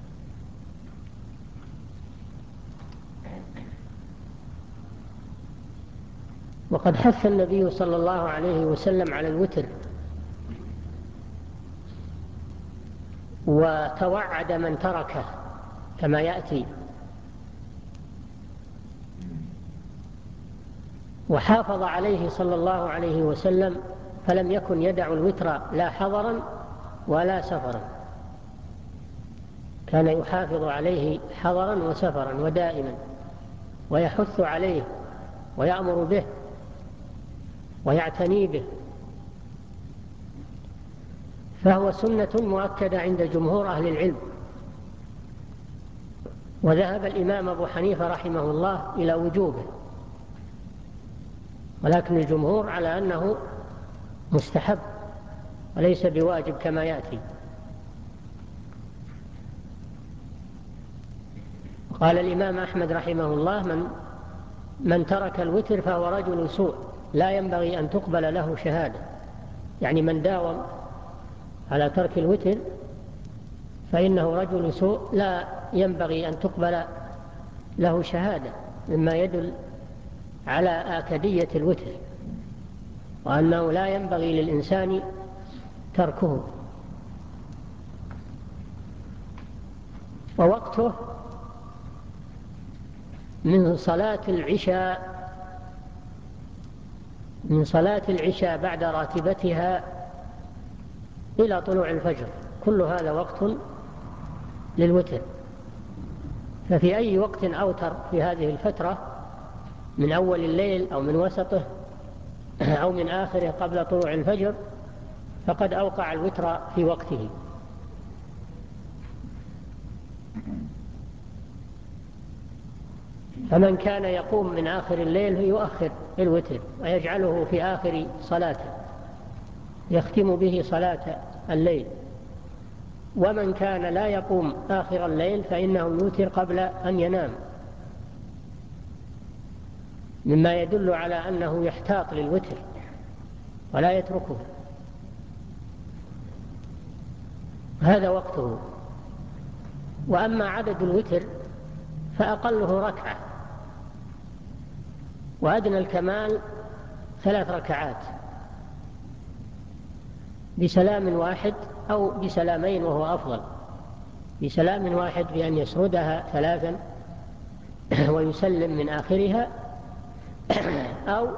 وقد حث النبي صلى الله عليه وسلم على الوتر، وتوعد من تركه كما يأتي، وحافظ عليه صلى الله عليه وسلم، فلم يكن يدع الوتر لا حضرا ولا سفرا، كان يحافظ عليه حضرا وسفرا ودائما، ويحث عليه ويأمر به ويعتني به، فهو سنة مؤكدة عند جمهور أهل العلم. وذهب الإمام أبو حنيفة رحمه الله إلى وجوبه، ولكن الجمهور على أنه مستحب وليس بواجب كما يأتي. قال الإمام أحمد رحمه الله: من ترك الوتر فهو رجل سوء لا ينبغي أن تقبل له شهادة. يعني من داوم على ترك الوتر فإنه رجل سوء لا ينبغي أن تقبل له شهادة، مما يدل على آكدية الوتر، وأنه لا ينبغي للإنسان تركه. ووقته من صلاة العشاء بعد راتبتها إلى طلوع الفجر، كل هذا وقت للوتر. ففي أي وقت أوتر في هذه الفترة، من أول الليل أو من وسطه أو من آخره قبل طلوع الفجر، فقد أوقع الوتر في وقته. فمن كان يقوم من آخر الليل يؤخر الوتر ويجعله في آخر صلاته يختم به صلاة الليل. ومن كان لا يقوم آخر الليل فإنه يوتر قبل أن ينام، مما يدل على أنه يحتاط للوتر ولا يتركه. هذا وقته. وأما عدد الوتر فأقله ركعة، وأدنى الكمال 3 ركعات بسلام واحد أو بسلامين، وهو أفضل. بسلام واحد بأن يسردها 3 ويسلم من آخرها، أو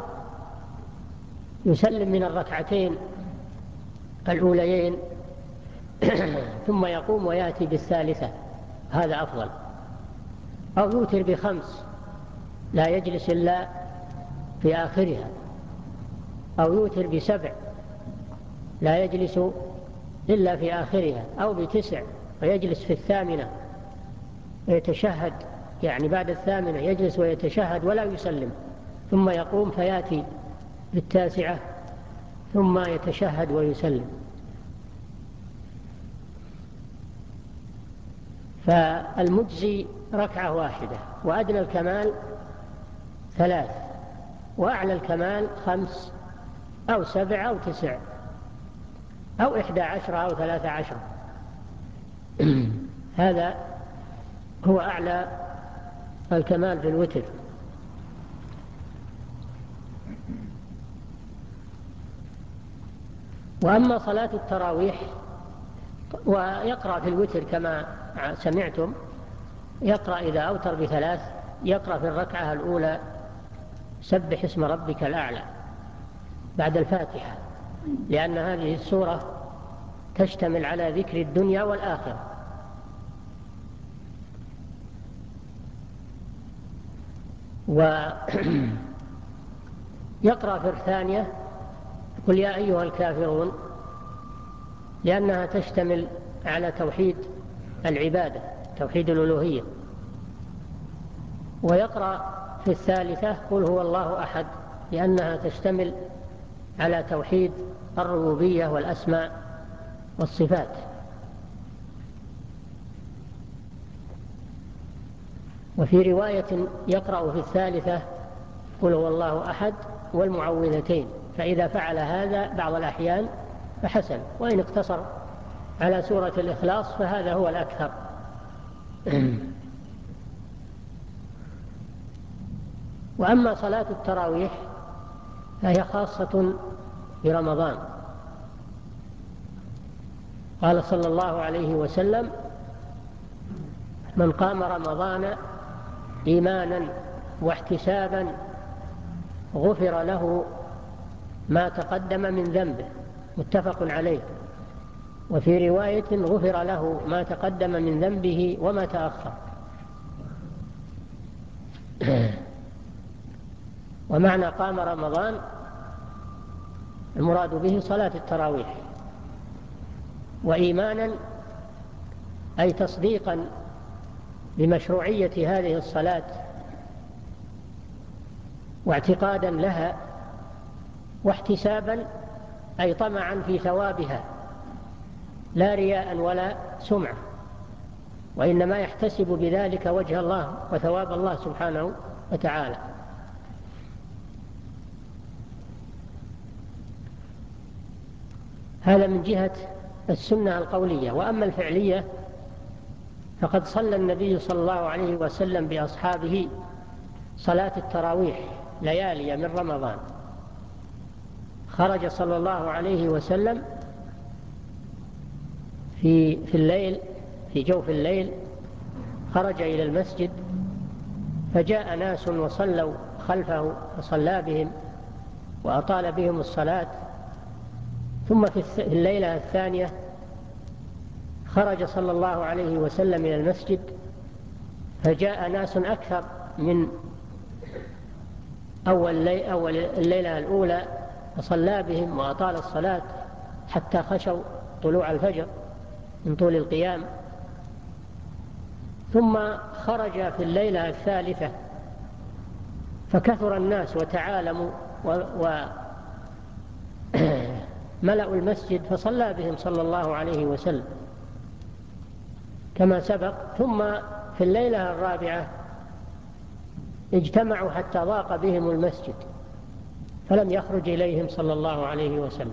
يسلم من الركعتين الأوليين ثم يقوم ويأتي بالثالثة، هذا أفضل. أو يوتر ب5 لا يجلس إلا في آخرها، أو يوتر ب7 لا يجلس إلا في آخرها، أو ب9 ويجلس في 8 ويتشهد، يعني بعد 8 يجلس ويتشهد ولا يسلم، ثم يقوم فيأتي بال9 ثم يتشهد ويسلم. فالمجزي ركعة واحدة، وأدنى الكمال 3، وأعلى الكمال 5 أو 7 أو 9 أو 11 أو 13. هذا هو أعلى الكمال في الوتر. وأما صلاة التراويح، ويقرأ في الوتر كما سمعتم، يقرأ إذا أوتر ب3 يقرأ في الركعة الأولى سبح اسم ربك الأعلى بعد الفاتحة، لأن هذه السورة تشتمل على ذكر الدنيا والآخرة. ويقرأ في الثانية قل يا أيها الكافرون، لأنها تشتمل على توحيد العبادة، توحيد الألوهية. ويقرأ في الثالثة قل هو الله أحد لأنها تشتمل على توحيد الربوبية والأسماء والصفات. وفي رواية يقرأ في الثالثة قل هو الله أحد والمعوذتين، فإذا فعل هذا بعض الأحيان فحسن، وإن اقتصر على سورة الإخلاص فهذا هو الأكثر. وأما صلاة التراويح فهي خاصة برمضان. قال صلى الله عليه وسلم: من قام رمضان إيمانا واحتسابا غفر له ما تقدم من ذنبه، متفق عليه. وفي رواية: غفر له ما تقدم من ذنبه وما تأخر. ومعنى قام رمضان المراد به صلاة التراويح. وإيمانا أي تصديقا بمشروعية هذه الصلاة واعتقادا لها، واحتسابا أي طمعا في ثوابها، لا رياء ولا سمعة، وإنما يحتسب بذلك وجه الله وثواب الله سبحانه وتعالى. هذا من جهة السنة القولية. وأما الفعلية فقد صلى النبي صلى الله عليه وسلم بأصحابه صلاة التراويح ليالي من رمضان. خرج صلى الله عليه وسلم في الليل، في جوف الليل، خرج إلى المسجد، فجاء ناس وصلوا خلفه فصلى بهم وأطال بهم الصلاة. ثم في الليلة الثانية خرج صلى الله عليه وسلم إلى المسجد، فجاء ناس أكثر من أول الليلة الأولى، فصلى بهم وأطال الصلاة حتى خشوا طلوع الفجر من طول القيام. ثم خرج في الليلة الثالثة فكثر الناس وتعالموا وملأوا المسجد، فصلى بهم صلى الله عليه وسلم كما سبق. ثم في الليلة الرابعة اجتمعوا حتى ضاق بهم المسجد، فلم يخرج إليهم صلى الله عليه وسلم.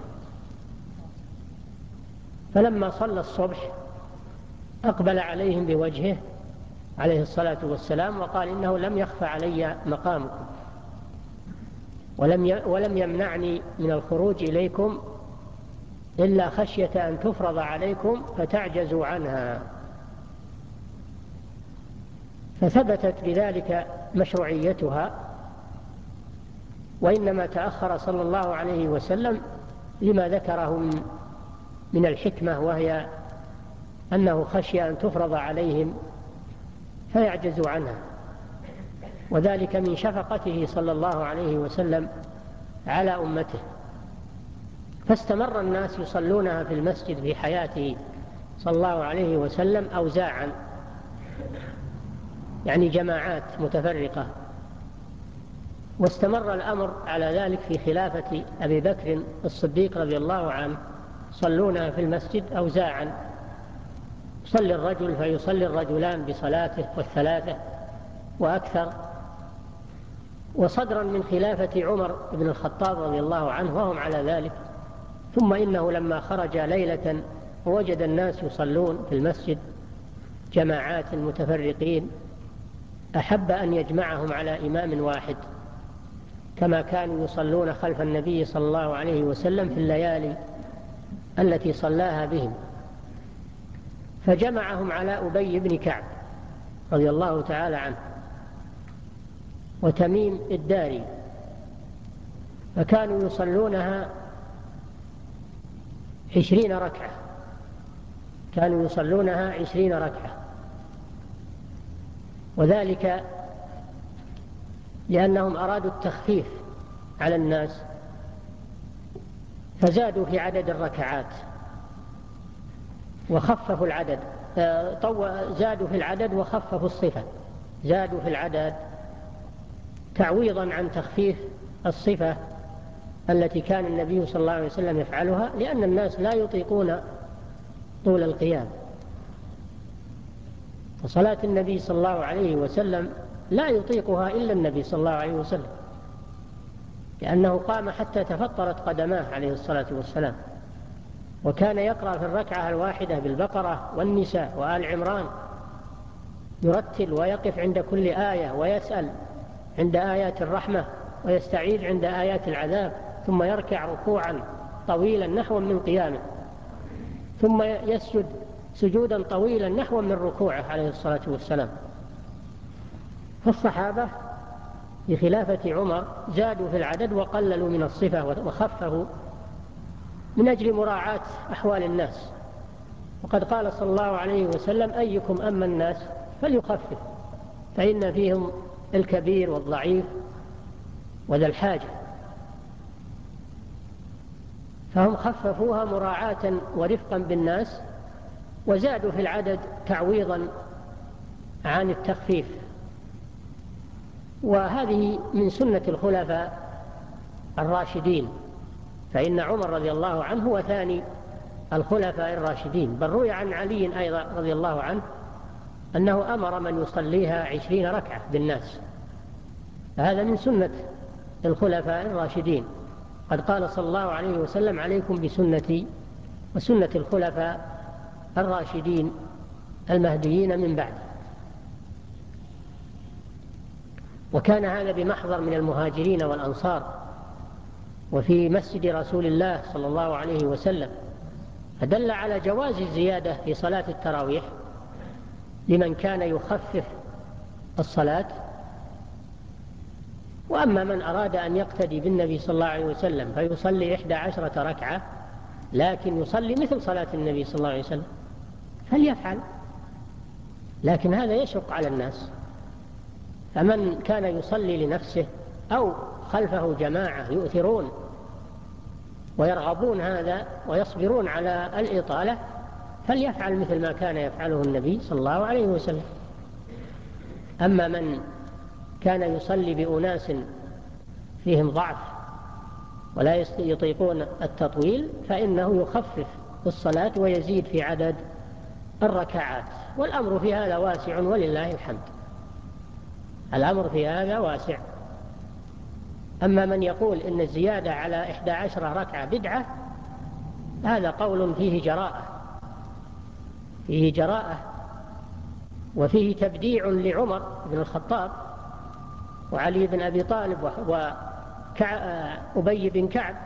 فلما صلى الصبح أقبل عليهم بوجهه عليه الصلاة والسلام وقال: إنه لم يخف علي مقامكم، ولم يمنعني من الخروج إليكم إلا خشية أن تفرض عليكم فتعجزوا عنها. فثبتت بذلك مشروعيتها. وإنما تأخر صلى الله عليه وسلم لما ذكره من الحكمة، وهي أنه خشي أن تفرض عليهم فيعجزوا عنها، وذلك من شفقته صلى الله عليه وسلم على أمته. فاستمر الناس يصلونها في المسجد في حياته صلى الله عليه وسلم أوزاعا، يعني جماعات متفرقة. واستمر الأمر على ذلك في خلافة أبي بكر الصديق رضي الله عنه، صلونها في المسجد أوزاعا، يصلي الرجل فيصلي الرجلان بصلاته والثلاثة وأكثر. وصدرا من خلافة عمر بن الخطاب رضي الله عنه وهم على ذلك. ثم إنه لما خرج ليلة ووجد الناس يصلون في المسجد جماعات متفرقين، أحب أن يجمعهم على إمام واحد كما كانوا يصلون خلف النبي صلى الله عليه وسلم في الليالي التي صلاها بهم، فجمعهم على أبي بن كعب رضي الله تعالى عنه وتميم الداري، فكانوا يصلونها 20 ركعة، كانوا يصلونها 20 ركعة. وذلك لأنهم أرادوا التخفيف على الناس فزادوا في عدد الركعات وخففوا العدد، زادوا في العدد وخففوا الصفة، زادوا في العدد تعويضا عن تخفيف الصفة التي كان النبي صلى الله عليه وسلم يفعلها، لأن الناس لا يطيقون طول القيام. فصلاة النبي صلى الله عليه وسلم لا يطيقها إلا النبي صلى الله عليه وسلم، لأنه قام حتى تفطرت قدماه عليه الصلاة والسلام، وكان يقرأ في الركعة الواحدة بالبقرة والنساء وآل عمران، يرتل ويقف عند كل آية، ويسأل عند آيات الرحمة، ويستعيذ عند آيات العذاب، ثم يركع ركوعا طويلا نحو من قيامه، ثم يسجد سجودا طويلا نحو من ركوعه عليه الصلاة والسلام. فالصحابة بخلافة عمر زادوا في العدد وقللوا من الصفة وخففوا من أجل مراعاة أحوال الناس. وقد قال صلى الله عليه وسلم: أيكم أما الناس فليخفف، فإن فيهم الكبير والضعيف وذا الحاجة. فهم خففوها مراعاة ورفقا بالناس، وزادوا في العدد تعويضا عن التخفيف. وهذه من سنة الخلفاء الراشدين، فإن عمر رضي الله عنه هو ثاني الخلفاء الراشدين، بل روي عن علي أيضا رضي الله عنه أنه أمر من يصليها 20 ركعة بالناس. هذا من سنة الخلفاء الراشدين. قد قال صلى الله عليه وسلم: عليكم بسنتي وسنة الخلفاء الراشدين المهديين من بعد. وكان هذا بمحضر من المهاجرين والأنصار، وفي مسجد رسول الله صلى الله عليه وسلم، فدل على جواز الزيادة في صلاة التراويح لمن كان يخفف الصلاة. وأما من أراد أن يقتدي بالنبي صلى الله عليه وسلم فيصلي 11 ركعة، لكن يصلي مثل صلاة النبي صلى الله عليه وسلم، فليفعل، لكن هذا يشق على الناس. فمن كان يصلي لنفسه أو خلفه جماعة يؤثرون ويرغبون هذا ويصبرون على الإطالة، فليفعل مثل ما كان يفعله النبي صلى الله عليه وسلم. أما من كان يصلي بأناس فيهم ضعف ولا يطيقون التطويل، فإنه يخفف الصلاة ويزيد في عدد الركعات. والأمر في هذا واسع ولله الحمد، الأمر في هذا واسع. أما من يقول إن الزيادة على 11 ركعة بدعة، هذا قول فيه جراءة وفيه تبديع لعمر بن الخطاب وعلي بن أبي طالب وأبي بن كعب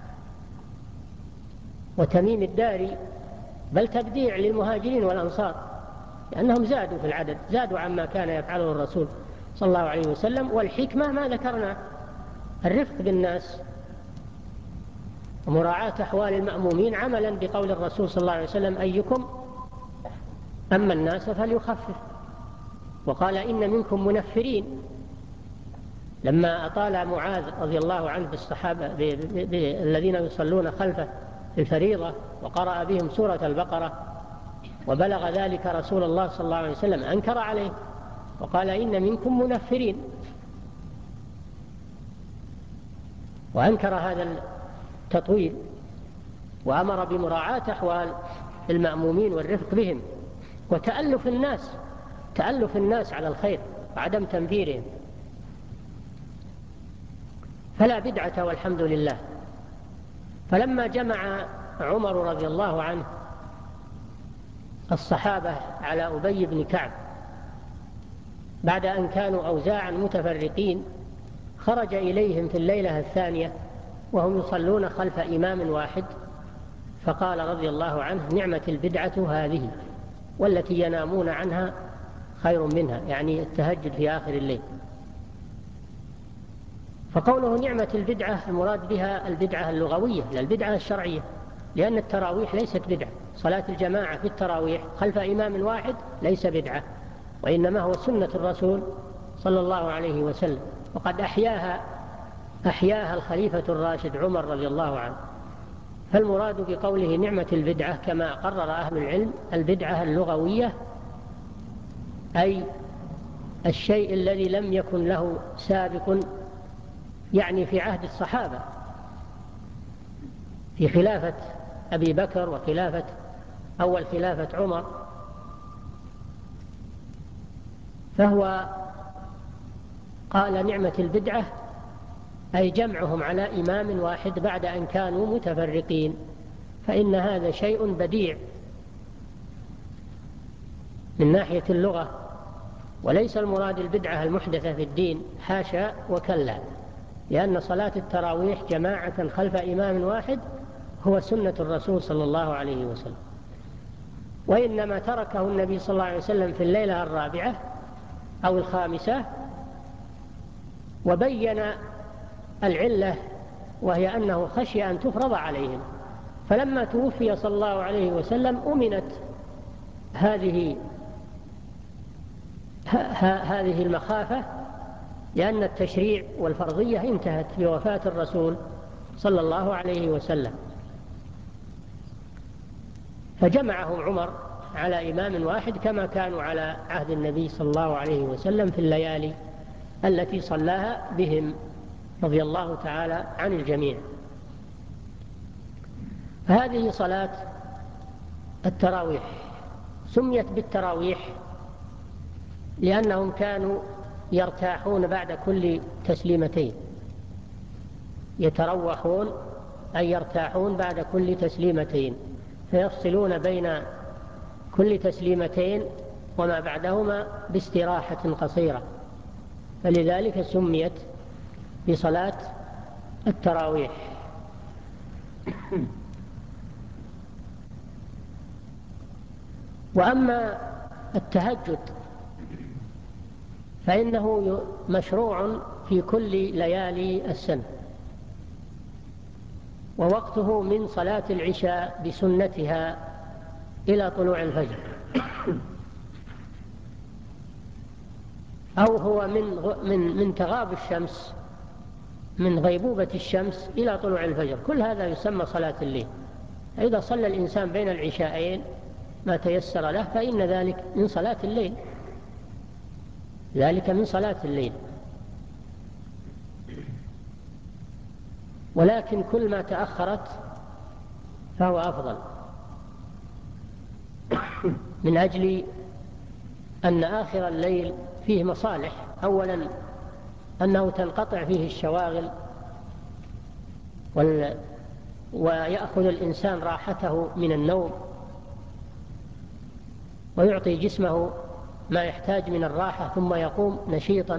وتميم الداري، بل تبديع للمهاجرين والأنصار، لأنهم زادوا في العدد، زادوا عما كان يفعله الرسول صلى الله عليه وسلم. والحكمة ما ذكرنا: الرفق بالناس ومراعاة أحوال المأمومين، عملا بقول الرسول صلى الله عليه وسلم: أيكم أما الناس فليخفف. وقال: إن منكم منفرين، لما أطال معاذ رضي الله عنه بالصحابة الذين يصلون خلفه في الفريضة وقرأ بهم سورة البقرة، وبلغ ذلك رسول الله صلى الله عليه وسلم، أنكر عليه وقال: إن منكم منفرين، وأنكر هذا التطويل، وأمر بمراعاة أحوال المأمومين والرفق بهم تألف الناس على الخير وعدم تنفيرهم. فلا بدعة والحمد لله. فلما جمع عمر رضي الله عنه الصحابة على أبي بن كعب بعد أن كانوا أوزاعا متفرقين، خرج إليهم في الليلة الثانية وهم يصلون خلف إمام واحد، فقال رضي الله عنه: نعمة البدعة هذه، والتي ينامون عنها خير منها، يعني التهجد في آخر الليل. فقوله نعمة البدعة المراد بها البدعة اللغوية لا البدعة الشرعية، لأن التراويح ليست بدعة. صلاة الجماعة في التراويح خلف إمام واحد ليس بدعة، وإنما هو سنة الرسول صلى الله عليه وسلم، وقد أحياها الخليفة الراشد عمر رضي الله عنه. فالمراد بقوله نعمة البدعة كما قرر أهل العلم البدعة اللغوية، أي الشيء الذي لم يكن له سابق يعني في عهد الصحابة، في خلافة أبي بكر وخلافة أول خلافة عمر. فهو قال نعمة البدعة أي جمعهم على إمام واحد بعد أن كانوا متفرقين، فإن هذا شيء بديع من ناحية اللغة، وليس المراد البدعة المحدثة في الدين، حاشا وكلا، لأن صلاة التراويح جماعة خلف إمام واحد هو سنة الرسول صلى الله عليه وسلم، وإنما تركه النبي صلى الله عليه وسلم في الليلة الرابعة أو الخامسة، وبين العلة وهي أنه خشي أن تفرض عليهم، فلما توفي صلى الله عليه وسلم أمنت هذه المخافة، لأن التشريع والفرضية انتهت بوفاة الرسول صلى الله عليه وسلم، فجمعهم عمر على إمام واحد كما كانوا على عهد النبي صلى الله عليه وسلم في الليالي التي صلاها بهم رضي الله تعالى عن الجميع. فهذه صلاة التراويح سميت بالتراويح لأنهم كانوا يرتاحون بعد كل تسليمتين، يتروحون أي يرتاحون بعد كل تسليمتين، فيفصلون بين كل تسليمتين وما بعدهما باستراحة قصيرة، فلذلك سميت بصلاة التراويح. وأما التهجد فإنه مشروع في كل ليالي السنة، ووقته من صلاة العشاء بسنتها إلى طلوع الفجر، أو هو من تغاب الشمس، من غيبوبة الشمس إلى طلوع الفجر، كل هذا يسمى صلاة الليل. إذا صلى الإنسان بين العشاءين ما تيسر له فإن ذلك من صلاة الليل، ذلك من صلاة الليل. ولكن كل ما تأخرت فهو أفضل، من أجل أن آخر الليل فيه مصالح. أولا أنه تنقطع فيه الشواغل ويأخذ الإنسان راحته من النوم، ويعطي جسمه ما يحتاج من الراحة، ثم يقوم نشيطا.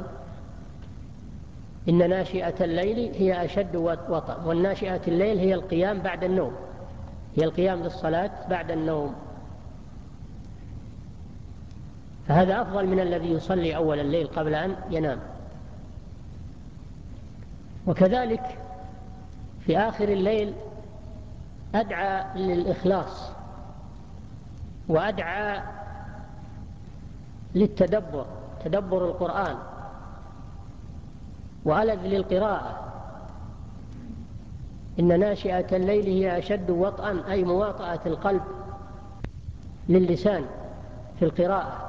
إن ناشئة الليل هي أشد وطئا، والناشئة الليل هي القيام بعد النوم، هي القيام للصلاة بعد النوم، فهذا أفضل من الذي يصلي أول الليل قبل أن ينام. وكذلك في آخر الليل أدعى للإخلاص، وأدعى للتدبر، تدبر القرآن، وألذ للقراءة. إن ناشئة الليل هي أشد وطئا أي مواطأة القلب للسان في القراءة،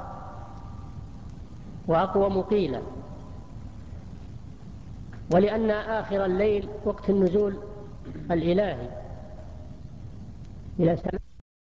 وأقوم قيلا. ولأن آخر الليل وقت النزول الإلهي إلى سماء